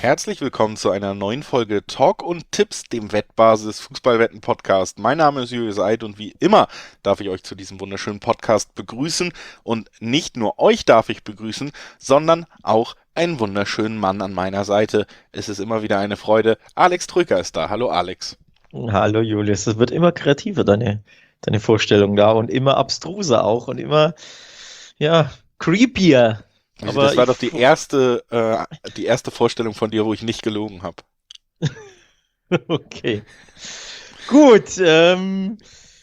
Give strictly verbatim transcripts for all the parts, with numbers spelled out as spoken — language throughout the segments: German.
Herzlich willkommen zu einer neuen Folge Talk und Tipps, dem Wettbasis Fußballwetten Podcast. Mein Name ist Julius Eid und wie immer darf ich euch zu diesem wunderschönen Podcast begrüßen. Und nicht nur euch darf ich begrüßen, sondern auch einen wunderschönen Mann an meiner Seite. Es ist immer wieder eine Freude. Alex Trücker ist da. Hallo Alex. Hallo Julius, es wird immer kreativer, deine, deine Vorstellung da und immer abstruser auch und immer, ja, creepier. Also Aber das war ich, doch die erste, äh, die erste Vorstellung von dir, wo ich nicht gelogen habe. okay. Gut, ähm,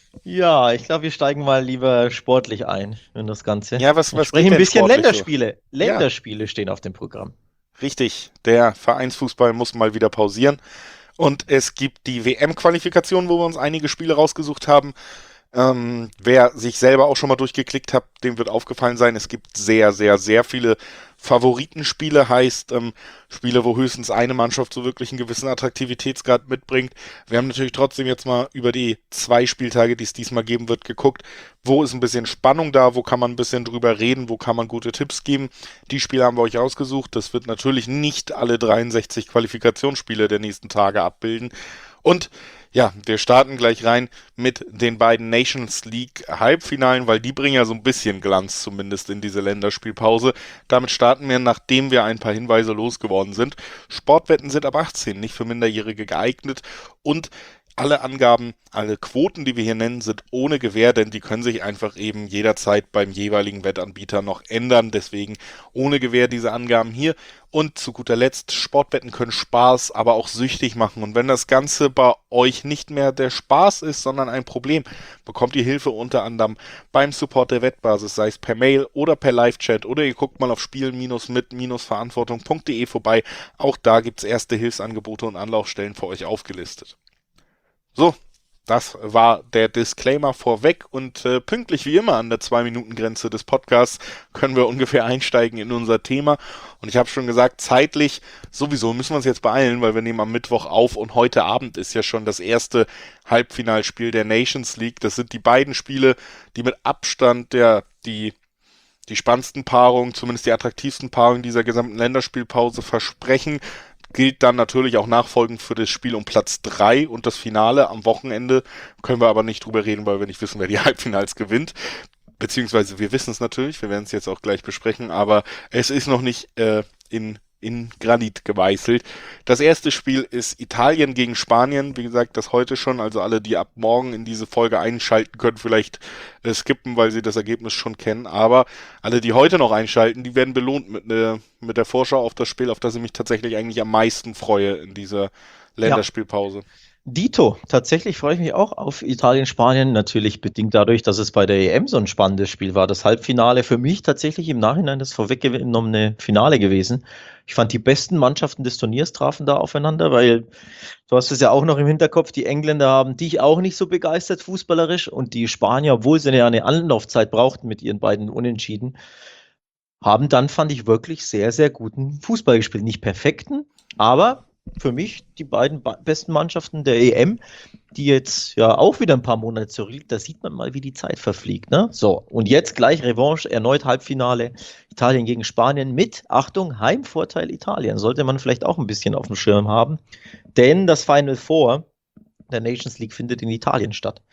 ja, ich glaube, wir steigen mal lieber sportlich ein in das Ganze. Ja, was, Wir was geht sprechen ein denn bisschen sportlich so? Länderspiele. Ja, Länderspiele stehen auf dem Programm. richtig. Der Vereinsfußball muss mal wieder pausieren. Und es gibt die W M-Qualifikation, wo wir uns einige Spiele rausgesucht haben. Ähm, wer sich selber auch schon mal durchgeklickt hat, dem wird aufgefallen sein, es gibt sehr, sehr, sehr viele Favoritenspiele, heißt ähm, Spiele, wo höchstens eine Mannschaft so wirklich einen gewissen Attraktivitätsgrad mitbringt. Wir haben natürlich trotzdem jetzt mal über die zwei Spieltage, die es diesmal geben wird, geguckt, wo ist ein bisschen Spannung da, wo kann man ein bisschen drüber reden, wo kann man gute Tipps geben. Die Spiele haben wir euch ausgesucht. Das wird natürlich nicht alle dreiundsechzig Qualifikationsspiele der nächsten Tage abbilden. Und ja, wir starten gleich rein mit den beiden Nations League Halbfinalen, weil die bringen ja so ein bisschen Glanz zumindest in diese Länderspielpause. Damit starten wir, nachdem wir ein paar Hinweise losgeworden sind. Sportwetten sind ab achtzehn, nicht für Minderjährige geeignet und alle Angaben, alle Quoten, die wir hier nennen, sind ohne Gewähr, denn die können sich einfach eben jederzeit beim jeweiligen Wettanbieter noch ändern. Deswegen ohne Gewähr diese Angaben hier. Und zu guter Letzt, Sportwetten können Spaß, aber auch süchtig machen. Und wenn das Ganze bei euch nicht mehr der Spaß ist, sondern ein Problem, bekommt ihr Hilfe unter anderem beim Support der Wettbasis, sei es per Mail oder per Live-Chat oder ihr guckt mal auf spielen-mit-verantwortung punkt de vorbei. Auch da gibt's erste Hilfsangebote und Anlaufstellen für euch aufgelistet. So, das war der Disclaimer vorweg und äh, pünktlich wie immer an der zwei-Minuten-Grenze des Podcasts können wir ungefähr einsteigen in unser Thema. Und ich habe schon gesagt, zeitlich sowieso müssen wir uns jetzt beeilen, weil wir nehmen am Mittwoch auf und heute Abend ist ja schon das erste Halbfinalspiel der Nations League. Das sind die beiden Spiele, die mit Abstand der die die spannendsten Paarungen, zumindest die attraktivsten Paarungen dieser gesamten Länderspielpause versprechen. Gilt dann natürlich auch nachfolgend für das Spiel um Platz drei und das Finale am Wochenende. Können wir aber nicht drüber reden, weil wir nicht wissen, wer die Halbfinals gewinnt. Beziehungsweise wir wissen es natürlich, wir werden es jetzt auch gleich besprechen, aber es ist noch nicht äh, in, in Granit geweißelt. Das erste Spiel ist Italien gegen Spanien. Wie gesagt, das heute schon, also alle, die ab morgen in diese Folge einschalten können, vielleicht äh, skippen, weil sie das Ergebnis schon kennen. Aber alle, die heute noch einschalten, die werden belohnt mit, ne, mit der Vorschau auf das Spiel, auf das ich mich tatsächlich eigentlich am meisten freue in dieser Ja, Länderspielpause. Dito, tatsächlich freue ich mich auch auf Italien-Spanien, natürlich bedingt dadurch, dass es bei der E M so ein spannendes Spiel war. Das Halbfinale für mich tatsächlich im Nachhinein das vorweggenommene Finale gewesen. Ich fand, die besten Mannschaften des Turniers trafen da aufeinander, weil du hast es ja auch noch im Hinterkopf, die Engländer haben dich auch nicht so begeistert fußballerisch und die Spanier, obwohl sie ja eine Anlaufzeit brauchten mit ihren beiden Unentschieden, haben dann, fand ich, wirklich sehr, sehr guten Fußball gespielt. Nicht perfekten, aber für mich die beiden ba- besten Mannschaften der E M, die jetzt ja auch wieder ein paar Monate zurückliegt. Da sieht man mal, wie die Zeit verfliegt. Ne? So, und jetzt gleich Revanche, erneut Halbfinale, Italien gegen Spanien mit, Achtung, Heimvorteil Italien. Sollte man vielleicht auch ein bisschen auf dem Schirm haben, denn das Final Four der Nations League findet in Italien statt.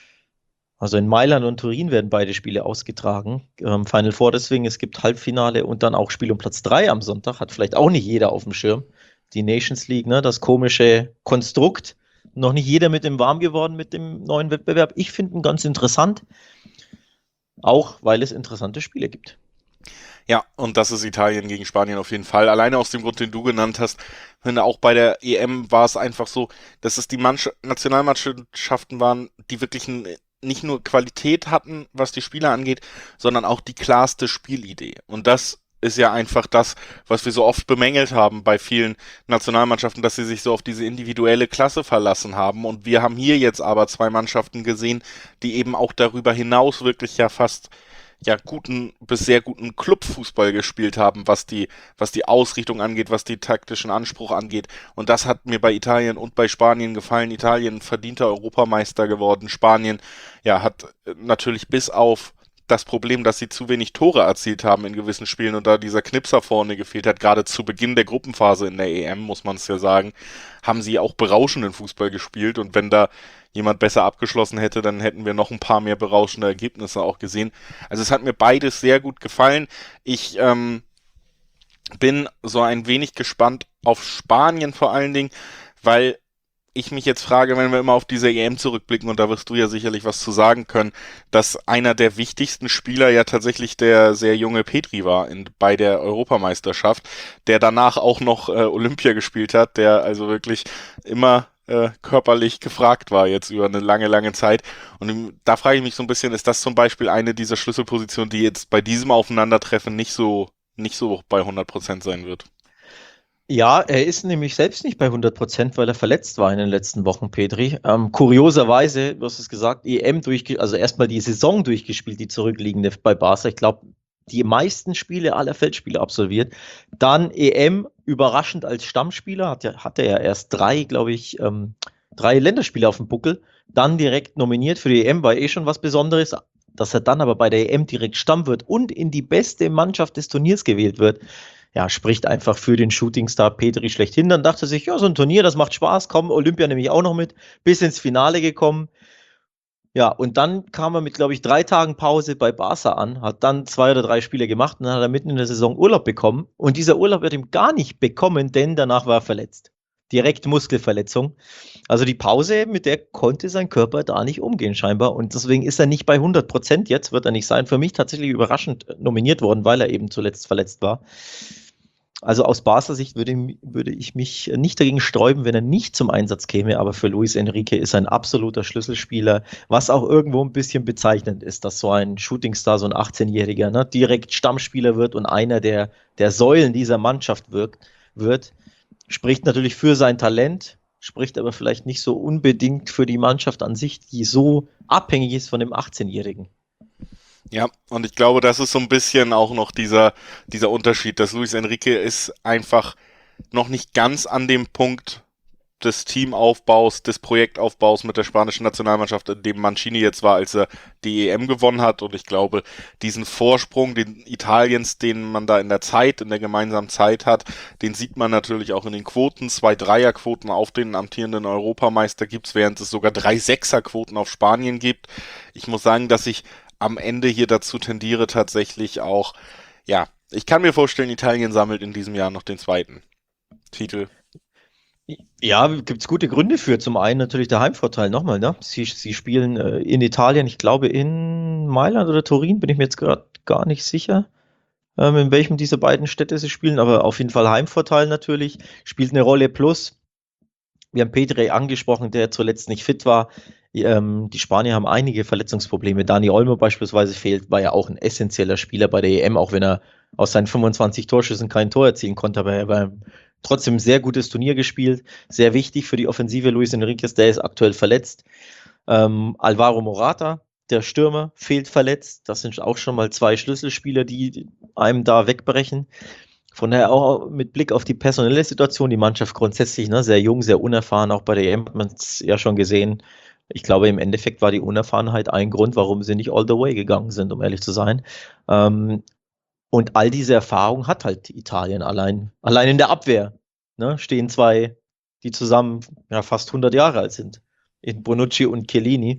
Also in Mailand und Turin werden beide Spiele ausgetragen. Ähm, Final Four deswegen, es gibt Halbfinale und dann auch Spiel um Platz drei am Sonntag. Hat vielleicht auch nicht jeder auf dem Schirm. Die Nations League, ne, das komische Konstrukt. Noch nicht jeder mit dem warm geworden mit dem neuen Wettbewerb. Ich finde ihn ganz interessant, auch weil es interessante Spiele gibt. Ja, und das ist Italien gegen Spanien auf jeden Fall. Alleine aus dem Grund, den du genannt hast. Ich finde, auch bei der E M war es einfach so, dass es die Mannschaft, Nationalmannschaften waren, die wirklich ein, nicht nur Qualität hatten, was die Spieler angeht, sondern auch die klarste Spielidee. Und das ist ja einfach das, was wir so oft bemängelt haben bei vielen Nationalmannschaften, dass sie sich so auf diese individuelle Klasse verlassen haben. Und wir haben hier jetzt aber zwei Mannschaften gesehen, die eben auch darüber hinaus wirklich ja fast ja guten bis sehr guten Clubfußball gespielt haben, was die was die Ausrichtung angeht, was die taktischen Anspruch angeht. Und das hat mir bei Italien und bei Spanien gefallen. Italien verdienter Europameister geworden. Spanien ja hat natürlich bis auf das Problem, dass sie zu wenig Tore erzielt haben in gewissen Spielen und da dieser Knipser vorne gefehlt hat, gerade zu Beginn der Gruppenphase in der E M, muss man es ja sagen, haben sie auch berauschenden Fußball gespielt und wenn da jemand besser abgeschlossen hätte, dann hätten wir noch ein paar mehr berauschende Ergebnisse auch gesehen. Also es hat mir beides sehr gut gefallen. Ich ähm, bin so ein wenig gespannt auf Spanien vor allen Dingen, weil ich mich jetzt frage, wenn wir immer auf diese E M zurückblicken, und da wirst du ja sicherlich was zu sagen können, dass einer der wichtigsten Spieler ja tatsächlich der sehr junge Petri war in, bei der Europameisterschaft, der danach auch noch äh, Olympia gespielt hat, der also wirklich immer äh, körperlich gefragt war jetzt über eine lange, lange Zeit. Und ähm, da frage ich mich so ein bisschen, ist das zum Beispiel eine dieser Schlüsselpositionen, die jetzt bei diesem Aufeinandertreffen nicht so, nicht so bei hundert Prozent sein wird? Ja, er ist nämlich selbst nicht bei hundert Prozent, weil er verletzt war in den letzten Wochen, Petri. Ähm, kurioserweise, du hast es gesagt, E M durchgespielt, also erstmal die Saison durchgespielt, die zurückliegende bei Barca. Ich glaube, die meisten Spiele aller Feldspiele absolviert. Dann E M überraschend als Stammspieler, hat er hatte ja erst drei, glaube ich, ähm, drei Länderspiele auf dem Buckel. Dann direkt nominiert für die E M, war eh schon was Besonderes. Dass er dann aber bei der E M direkt Stamm wird und in die beste Mannschaft des Turniers gewählt wird, ja, spricht einfach für den Shootingstar Petri schlechthin. Dann dachte er sich, ja, so ein Turnier, das macht Spaß, komm, Olympia nehme ich auch noch mit, bis ins Finale gekommen. Ja, und dann kam er mit, glaube ich, drei Tagen Pause bei Barca an, hat dann zwei oder drei Spiele gemacht und dann hat er mitten in der Saison Urlaub bekommen. Und dieser Urlaub wird ihm gar nicht bekommen, denn danach war er verletzt. Direkt Muskelverletzung. Also die Pause, mit der konnte sein Körper da nicht umgehen scheinbar. Und deswegen ist er nicht bei hundert Prozent jetzt, wird er nicht sein. Für mich tatsächlich überraschend nominiert worden, weil er eben zuletzt verletzt war. Also aus Basler Sicht würde, würde ich mich nicht dagegen sträuben, wenn er nicht zum Einsatz käme, aber für Luis Enrique ist er ein absoluter Schlüsselspieler, was auch irgendwo ein bisschen bezeichnend ist, dass so ein Shootingstar, so ein achtzehn-Jähriger, ne, direkt Stammspieler wird und einer der, der Säulen dieser Mannschaft wirkt, wird. Spricht natürlich für sein Talent, spricht aber vielleicht nicht so unbedingt für die Mannschaft an sich, die so abhängig ist von dem achtzehn-Jährigen. Ja, und ich glaube, das ist so ein bisschen auch noch dieser, dieser Unterschied, dass Luis Enrique ist einfach noch nicht ganz an dem Punkt des Teamaufbaus, des Projektaufbaus mit der spanischen Nationalmannschaft, in dem Mancini jetzt war, als er die E M gewonnen hat. Und ich glaube, diesen Vorsprung, den Italiens, den man da in der Zeit, in der gemeinsamen Zeit hat, den sieht man natürlich auch in den Quoten. Zwei Dreierquoten auf den amtierenden Europameister gibt's, während es sogar drei Sechserquoten auf Spanien gibt. Ich muss sagen, dass ich am Ende hier dazu tendiere tatsächlich auch, ja, ich kann mir vorstellen, Italien sammelt in diesem Jahr noch den zweiten Titel. Ja, gibt es gute Gründe für. Zum einen natürlich der Heimvorteil nochmal, ne? Sie, sie spielen äh, in Italien, ich glaube in Mailand oder Turin, bin ich mir jetzt gerade gar nicht sicher, ähm, in welchem dieser beiden Städte sie spielen, aber auf jeden Fall Heimvorteil natürlich, spielt eine Rolle. Plus, wir haben Pedri angesprochen, der zuletzt nicht fit war. Ähm, die Spanier haben einige Verletzungsprobleme. Dani Olmo beispielsweise fehlt, war ja auch ein essentieller Spieler bei der E M, auch wenn er aus seinen fünfundzwanzig Torschüssen kein Tor erzielen konnte, aber er war trotzdem ein sehr gutes Turnier gespielt. Sehr wichtig für die Offensive. Luis Enriquez, der ist aktuell verletzt. Ähm, Alvaro Morata, der Stürmer, fehlt verletzt. Das sind auch schon mal zwei Schlüsselspieler, die einem da wegbrechen. Von daher auch mit Blick auf die personelle Situation, die Mannschaft grundsätzlich, ne, sehr jung, sehr unerfahren, auch bei der E M hat man es ja schon gesehen. Ich glaube, im Endeffekt war die Unerfahrenheit ein Grund, warum sie nicht all the way gegangen sind, um ehrlich zu sein. Ähm, und all diese Erfahrung hat halt Italien allein, allein in der Abwehr. Ne, stehen zwei, die zusammen ja, fast hundert Jahre alt sind, in Bonucci und Chiellini.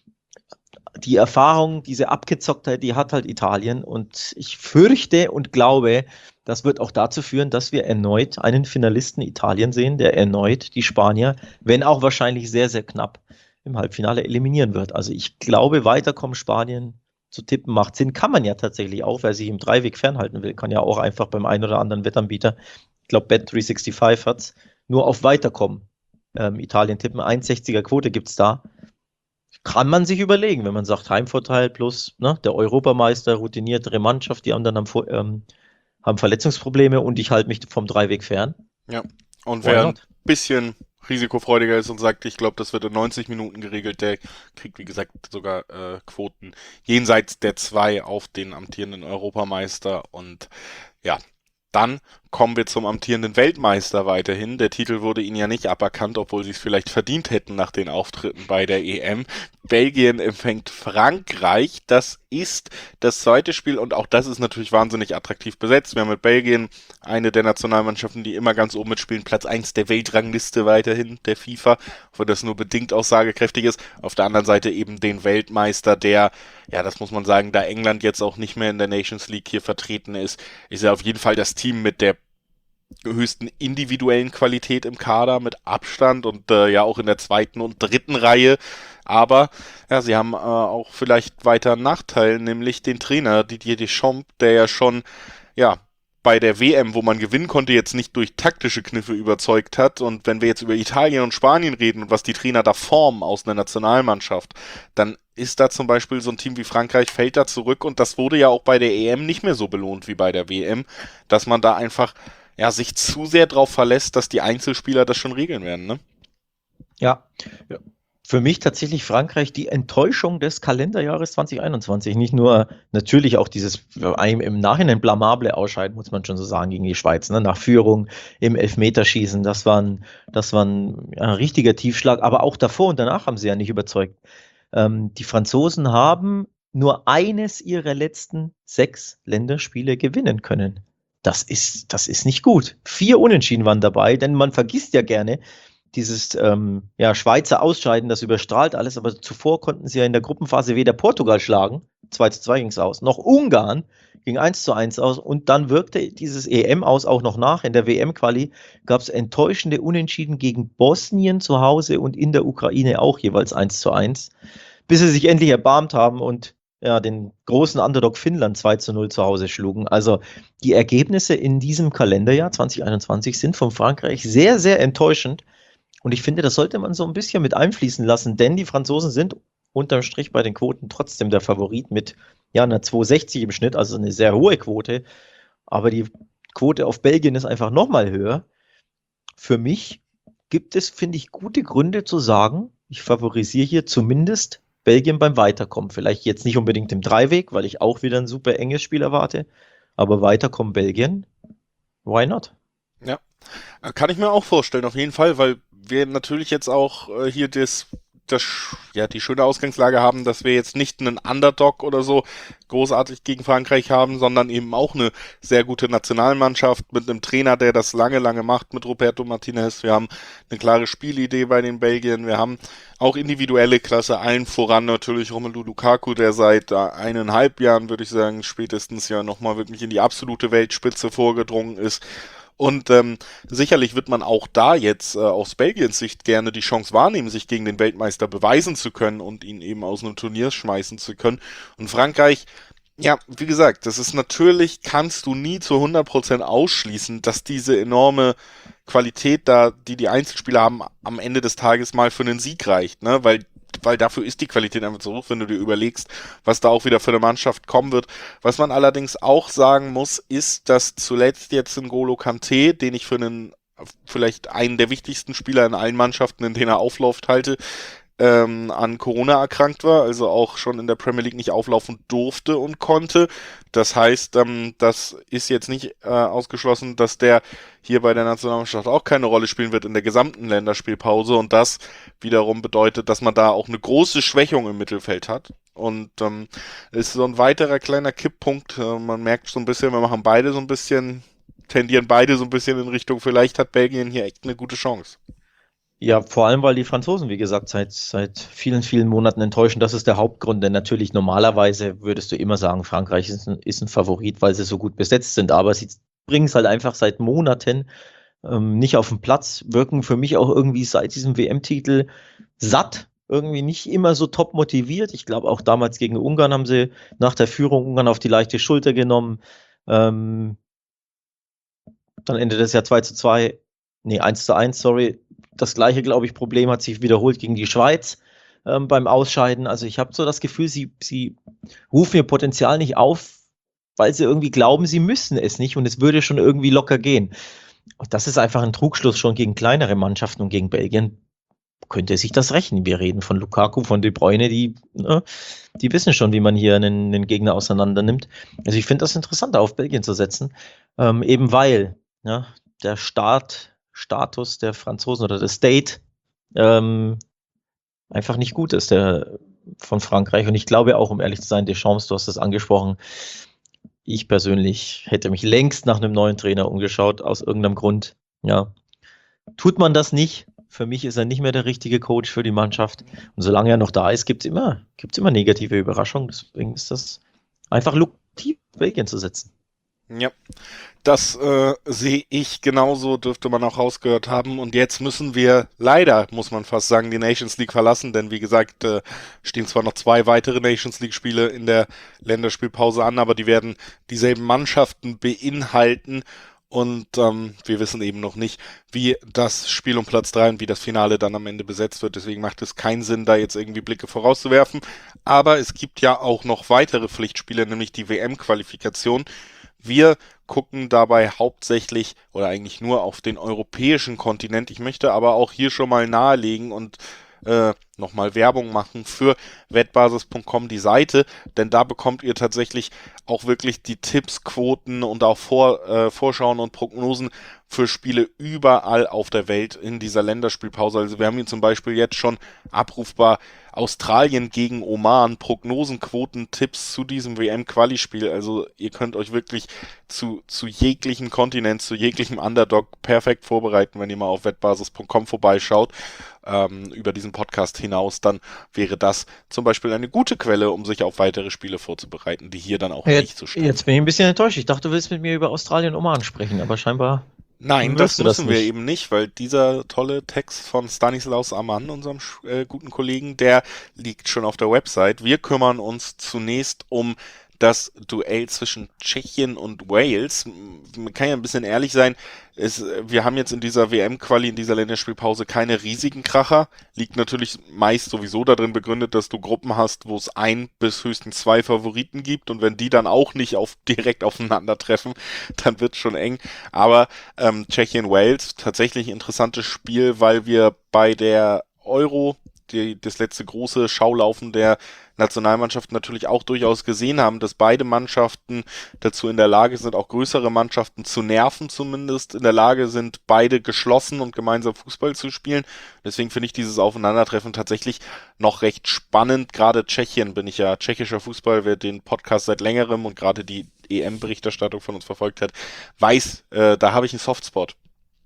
Die Erfahrung, diese Abgezocktheit, die hat halt Italien und ich fürchte und glaube, das wird auch dazu führen, dass wir erneut einen Finalisten Italien sehen, der erneut die Spanier, wenn auch wahrscheinlich sehr, sehr knapp, im Halbfinale eliminieren wird. Also ich glaube, weiterkommen Spanien zu tippen macht Sinn. Kann man ja tatsächlich auch, wer sich im Dreiweg fernhalten will, kann ja auch einfach beim einen oder anderen Wettanbieter, ich glaube Bet dreihundertfünfundsechzig hat's, nur auf Weiterkommen ähm, Italien tippen. eins Komma sechziger Quote gibt's da. Kann man sich überlegen, wenn man sagt, Heimvorteil plus ne, der Europameister, routiniertere Mannschaft, die anderen haben, ähm, haben Verletzungsprobleme und ich halte mich vom Dreiweg fern. Ja, und Why wer ein not? bisschen risikofreudiger ist und sagt, ich glaube, das wird in neunzig Minuten geregelt, der kriegt, wie gesagt, sogar äh, Quoten jenseits der zwei auf den amtierenden Europameister. Und ja, dann kommen wir zum amtierenden Weltmeister weiterhin. Der Titel wurde ihnen ja nicht aberkannt, obwohl sie es vielleicht verdient hätten nach den Auftritten bei der E M. Belgien empfängt Frankreich. Das ist das zweite Spiel und auch das ist natürlich wahnsinnig attraktiv besetzt. Wir haben mit Belgien eine der Nationalmannschaften, die immer ganz oben mitspielen, Platz eins der Weltrangliste weiterhin, der FIFA, obwohl das nur bedingt aussagekräftig ist. Auf der anderen Seite eben den Weltmeister, der, ja, das muss man sagen, da England jetzt auch nicht mehr in der Nations League hier vertreten ist, ist ja auf jeden Fall das Team mit der höchsten individuellen Qualität im Kader mit Abstand und äh, ja auch in der zweiten und dritten Reihe. Aber ja, sie haben äh, auch vielleicht weiter einen Nachteil, nämlich den Trainer Didier Deschamps, der ja schon ja bei der W M, wo man gewinnen konnte, jetzt nicht durch taktische Kniffe überzeugt hat. Und wenn wir jetzt über Italien und Spanien reden und was die Trainer da formen aus einer Nationalmannschaft, dann ist da zum Beispiel so ein Team wie Frankreich, fällt da zurück. Und das wurde ja auch bei der E M nicht mehr so belohnt wie bei der W M, dass man da einfach ja sich zu sehr drauf verlässt, dass die Einzelspieler das schon regeln werden, ne? Ja, ja. Für mich tatsächlich Frankreich die Enttäuschung des Kalenderjahres zwanzig einundzwanzig. Nicht nur natürlich auch dieses im Nachhinein blamable Ausscheiden, muss man schon so sagen, gegen die Schweiz, ne? Nach Führung im Elfmeterschießen. Das war ein, das war ein, ein richtiger Tiefschlag. Aber auch davor und danach haben sie ja nicht überzeugt. Ähm, die Franzosen haben nur eines ihrer letzten sechs Länderspiele gewinnen können. Das ist, das ist nicht gut. Vier Unentschieden waren dabei, denn man vergisst ja gerne, dieses ähm, ja, Schweizer Ausscheiden, das überstrahlt alles, aber zuvor konnten sie ja in der Gruppenphase weder Portugal schlagen, zwei zu zwei ging es aus, noch Ungarn ging eins zu eins aus und dann wirkte dieses E M aus auch noch nach. In der W M-Quali gab es enttäuschende Unentschieden gegen Bosnien zu Hause und in der Ukraine auch jeweils eins zu eins, bis sie sich endlich erbarmt haben und ja, den großen Underdog Finnland zwei zu null zu Hause schlugen. Also die Ergebnisse in diesem Kalenderjahr zwanzig einundzwanzig sind von Frankreich sehr, sehr enttäuschend. Und ich finde, das sollte man so ein bisschen mit einfließen lassen, denn die Franzosen sind unterm Strich bei den Quoten trotzdem der Favorit mit ja, einer zwei sechzig im Schnitt, also eine sehr hohe Quote. Aber die Quote auf Belgien ist einfach nochmal höher. Für mich gibt es, finde ich, gute Gründe zu sagen, ich favorisiere hier zumindest Belgien beim Weiterkommen. Vielleicht jetzt nicht unbedingt im Dreiweg, weil ich auch wieder ein super enges Spiel erwarte. Aber Weiterkommen Belgien, why not? Ja, kann ich mir auch vorstellen, auf jeden Fall, weil wir natürlich jetzt auch äh, hier das, das, ja, die schöne Ausgangslage haben, dass wir jetzt nicht einen Underdog oder so großartig gegen Frankreich haben, sondern eben auch eine sehr gute Nationalmannschaft mit einem Trainer, der das lange, lange macht mit Roberto Martinez. Wir haben eine klare Spielidee bei den Belgiern. Wir haben auch individuelle Klasse, allen voran natürlich Romelu Lukaku, der seit äh, eineinhalb Jahren, würde ich sagen, spätestens ja nochmal wirklich in die absolute Weltspitze vorgedrungen ist. Und ähm, sicherlich wird man auch da jetzt äh, aus Belgiens Sicht gerne die Chance wahrnehmen, sich gegen den Weltmeister beweisen zu können und ihn eben aus einem Turnier schmeißen zu können. Und Frankreich, ja, wie gesagt, das ist natürlich, kannst du nie zu hundert Prozent ausschließen, dass diese enorme Qualität da, die die Einzelspieler haben, am Ende des Tages mal für einen Sieg reicht, ne? Weil weil dafür ist die Qualität einfach so hoch, wenn du dir überlegst, was da auch wieder für eine Mannschaft kommen wird. Was man allerdings auch sagen muss, ist, dass zuletzt jetzt N'Golo Kanté, den ich für einen vielleicht einen der wichtigsten Spieler in allen Mannschaften, in denen er aufläuft, halte, ähm, an Corona erkrankt war, also auch schon in der Premier League nicht auflaufen durfte und konnte. Das heißt, ähm, das ist jetzt nicht äh, ausgeschlossen, dass der hier bei der Nationalmannschaft auch keine Rolle spielen wird in der gesamten Länderspielpause und das wiederum bedeutet, dass man da auch eine große Schwächung im Mittelfeld hat und ähm, ist so ein weiterer kleiner Kipppunkt. Äh, man merkt so ein bisschen, wir machen beide so ein bisschen, tendieren beide so ein bisschen in Richtung, vielleicht hat Belgien hier echt eine gute Chance. Ja, vor allem, weil die Franzosen, wie gesagt, seit, seit vielen, vielen Monaten enttäuschen. Das ist der Hauptgrund, denn natürlich normalerweise würdest du immer sagen, Frankreich ist ein, ist ein Favorit, weil sie so gut besetzt sind, aber sie bringen es halt einfach seit Monaten ähm, nicht auf den Platz, wirken für mich auch irgendwie seit diesem W M-Titel satt, irgendwie nicht immer so top motiviert. Ich glaube, auch damals gegen Ungarn haben sie nach der Führung Ungarn auf die leichte Schulter genommen. Ähm, dann endet das ja zwei zu zwei, nee, eins zu eins, sorry. Das gleiche, glaube ich, Problem hat sich wiederholt gegen die Schweiz ähm, beim Ausscheiden. Also ich habe so das Gefühl, sie, sie rufen ihr Potenzial nicht auf, weil sie irgendwie glauben, sie müssen es nicht und es würde schon irgendwie locker gehen. Und das ist einfach ein Trugschluss schon gegen kleinere Mannschaften und gegen Belgien könnte sich das rechnen. Wir reden von Lukaku, von De Bruyne, die, ne, die wissen schon, wie man hier einen, einen Gegner auseinander nimmt. Also ich finde das interessant, auf Belgien zu setzen, ähm, eben weil ja, der Staat, Status der Franzosen oder der State ähm, einfach nicht gut ist, der von Frankreich. Und ich glaube auch, um ehrlich zu sein, Deschamps, du hast es angesprochen, ich persönlich hätte mich längst nach einem neuen Trainer umgeschaut, aus irgendeinem Grund. Ja, tut man das nicht, für mich ist er nicht mehr der richtige Coach für die Mannschaft. Und solange er noch da ist, gibt es immer, gibt's immer negative Überraschungen. Deswegen ist das einfach lukrativ, Belgien zu setzen. Ja, das äh, sehe ich genauso, dürfte man auch rausgehört haben. Und jetzt müssen wir leider, muss man fast sagen, die Nations League verlassen, denn wie gesagt, äh, stehen zwar noch zwei weitere Nations League Spiele in der Länderspielpause an, aber die werden dieselben Mannschaften beinhalten. Und ähm, wir wissen eben noch nicht, wie das Spiel um Platz drei und wie das Finale dann am Ende besetzt wird. Deswegen macht es keinen Sinn, da jetzt irgendwie Blicke vorauszuwerfen. Aber es gibt ja auch noch weitere Pflichtspiele, nämlich die W M-Qualifikation. Wir gucken dabei hauptsächlich oder eigentlich nur auf den europäischen Kontinent. Ich möchte aber auch hier schon mal nahelegen und äh, nochmal Werbung machen für wettbasis punkt com, die Seite, denn da bekommt ihr tatsächlich auch wirklich die Tipps, Quoten und auch Vor, äh, Vorschauen und Prognosen für Spiele überall auf der Welt in dieser Länderspielpause. Also wir haben hier zum Beispiel jetzt schon abrufbar Australien gegen Oman, Prognosen, Quoten, Tipps zu diesem W M-Quali-Spiel. Also ihr könnt euch wirklich zu, zu jeglichen Kontinent, zu jeglichem Underdog perfekt vorbereiten, wenn ihr mal auf wettbasis punkt com vorbeischaut. Ähm, über diesen Podcast hinaus, dann wäre das zum Beispiel eine gute Quelle, um sich auf weitere Spiele vorzubereiten, die hier dann auch Jetzt, nicht so stehen. jetzt bin ich ein bisschen enttäuscht. Ich dachte, du willst mit mir über Australien und Oman sprechen, aber scheinbar Nein, das wirst du das müssen wir nicht. eben nicht, weil dieser tolle Text von Stanislaus Amann, unserem äh, guten Kollegen, der liegt schon auf der Website. Wir kümmern uns zunächst um das Duell zwischen Tschechien und Wales. Man kann ja ein bisschen ehrlich sein, es, wir haben jetzt in dieser W M-Quali, in dieser Länderspielpause keine riesigen Kracher. Liegt natürlich meist sowieso darin begründet, dass du Gruppen hast, wo es ein bis höchstens zwei Favoriten gibt und wenn die dann auch nicht auf, direkt aufeinandertreffen, dann wird es schon eng. Aber ähm, Tschechien-Wales, tatsächlich interessantes Spiel, weil wir bei der Euro, die, das letzte große Schaulaufen der Nationalmannschaft natürlich auch durchaus gesehen haben, dass beide Mannschaften dazu in der Lage sind, auch größere Mannschaften zu nerven zumindest, in der Lage sind, beide geschlossen und gemeinsam Fußball zu spielen. Deswegen finde ich dieses Aufeinandertreffen tatsächlich noch recht spannend. Gerade Tschechien, bin ich ja tschechischer Fußball, wer den Podcast seit längerem und gerade die E M-Berichterstattung von uns verfolgt hat, weiß, äh, da habe ich einen Softspot.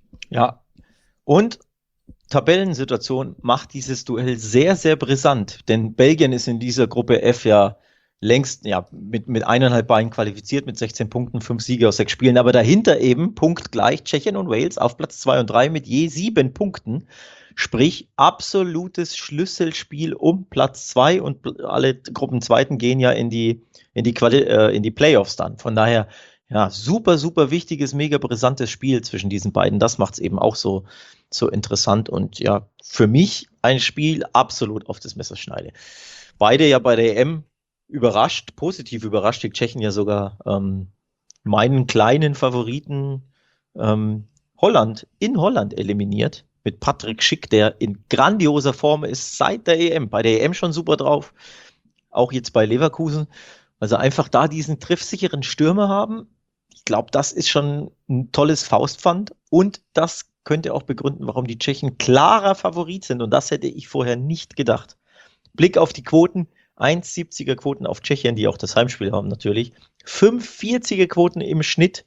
Ja, und Tabellensituation macht dieses Duell sehr, sehr brisant, denn Belgien ist in dieser Gruppe F ja längst ja, mit, mit eineinhalb Beinen qualifiziert, mit sechzehn Punkten, fünf Siege aus sechs Spielen, aber dahinter eben punktgleich Tschechien und Wales auf Platz zwei und drei mit je sieben Punkten, sprich absolutes Schlüsselspiel um Platz zwei und alle Gruppenzweiten gehen ja in die, in die, Quali äh, in die Playoffs dann. Von daher, ja, super, super wichtiges, mega brisantes Spiel zwischen diesen beiden. Das macht es eben auch so, so interessant und ja, für mich ein Spiel absolut auf das Messerschneide. Beide ja bei der E M überrascht, positiv überrascht, die Tschechen ja sogar ähm, meinen kleinen Favoriten ähm, Holland in Holland eliminiert mit Patrick Schick, der in grandioser Form ist seit der E M. Bei der E M schon super drauf, auch jetzt bei Leverkusen. Also einfach da diesen treffsicheren Stürmer haben, ich glaube, das ist schon ein tolles Faustpfand und das könnte auch begründen, warum die Tschechen klarer Favorit sind und das hätte ich vorher nicht gedacht. Blick auf die Quoten, eins Komma siebziger Quoten auf Tschechien, die auch das Heimspiel haben natürlich, fünf Komma vierziger Quoten im Schnitt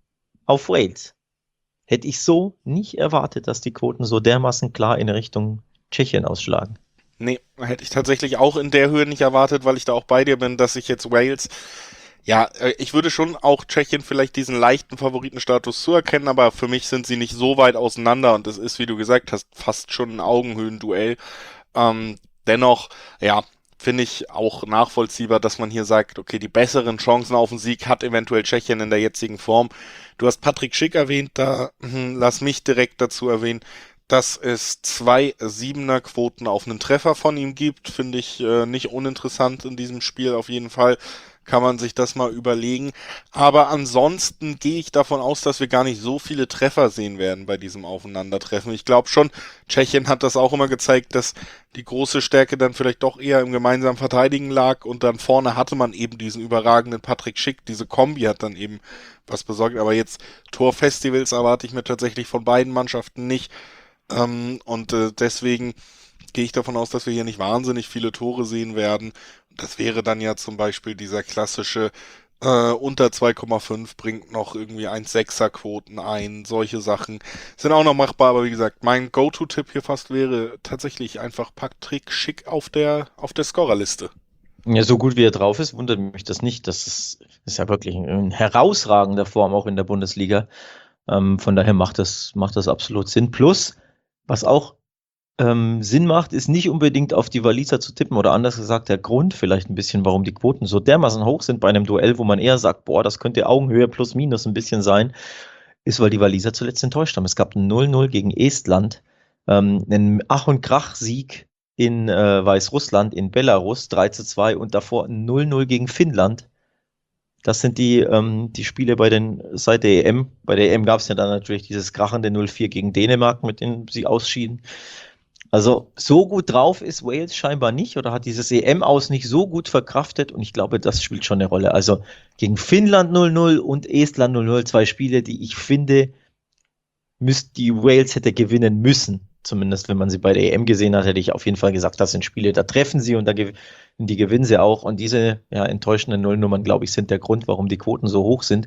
auf Wales. Hätte ich so nicht erwartet, dass die Quoten so dermaßen klar in Richtung Tschechien ausschlagen. Nee, hätte ich tatsächlich auch in der Höhe nicht erwartet, weil ich da auch bei dir bin, dass ich jetzt Wales, ja, ich würde schon auch Tschechien vielleicht diesen leichten Favoritenstatus zuerkennen, aber für mich sind sie nicht so weit auseinander und es ist, wie du gesagt hast, fast schon ein Augenhöhenduell. Ähm, dennoch, ja, finde ich auch nachvollziehbar, dass man hier sagt, okay, die besseren Chancen auf den Sieg hat eventuell Tschechien in der jetzigen Form. Du hast Patrick Schick erwähnt, da hm, lass mich direkt dazu erwähnen, dass es zwei Siebener-Quoten auf einen Treffer von ihm gibt, finde ich äh, nicht uninteressant in diesem Spiel auf jeden Fall. kann man sich das mal überlegen. Aber ansonsten gehe ich davon aus, dass wir gar nicht so viele Treffer sehen werden bei diesem Aufeinandertreffen. Ich glaube schon, Tschechien hat das auch immer gezeigt, dass die große Stärke dann vielleicht doch eher im gemeinsamen Verteidigen lag und dann vorne hatte man eben diesen überragenden Patrick Schick. Diese Kombi hat dann eben was besorgt. Aber jetzt Torfestivals erwarte ich mir tatsächlich von beiden Mannschaften nicht. Ähm, und äh, deswegen gehe ich davon aus, dass wir hier nicht wahnsinnig viele Tore sehen werden. Das wäre dann ja zum Beispiel dieser klassische äh, unter zwei Komma fünf bringt noch irgendwie eins Komma sechser Quoten ein. Solche Sachen sind auch noch machbar, aber wie gesagt, mein Go-To-Tipp hier fast wäre tatsächlich einfach Patrick Schick auf der, auf der Scorerliste. Ja, so gut wie er drauf ist, wundert mich das nicht. Das ist, ist ja wirklich in herausragender Form auch in der Bundesliga. Ähm, von daher macht das, macht das absolut Sinn. Plus, was auch ähm, Sinn macht, ist nicht unbedingt auf die Waliser zu tippen oder anders gesagt, der Grund vielleicht ein bisschen, warum die Quoten so dermaßen hoch sind bei einem Duell, wo man eher sagt, boah, das könnte Augenhöhe plus minus ein bisschen sein, ist, weil die Waliser zuletzt enttäuscht haben. Es gab ein null null gegen Estland, ähm, einen Ach- und Krach-Sieg in äh, Weißrussland, in Belarus, drei zu zwei und davor ein null null gegen Finnland. Das sind die, ähm, die Spiele bei den, seit der E M. Bei der E M gab es ja dann natürlich dieses krachende null vier gegen Dänemark, mit dem sie ausschieden. Also so gut drauf ist Wales scheinbar nicht oder hat dieses E M-Aus nicht so gut verkraftet und ich glaube, das spielt schon eine Rolle. Also gegen Finnland null null und Estland null null, zwei Spiele, die ich finde, müsst, die Wales hätte gewinnen müssen. Zumindest wenn man sie bei der E M gesehen hat, hätte ich auf jeden Fall gesagt, das sind Spiele, da treffen sie und da gew- die gewinnen sie auch. Und diese ja, enttäuschenden Nullnummern, glaube ich, sind der Grund, warum die Quoten so hoch sind.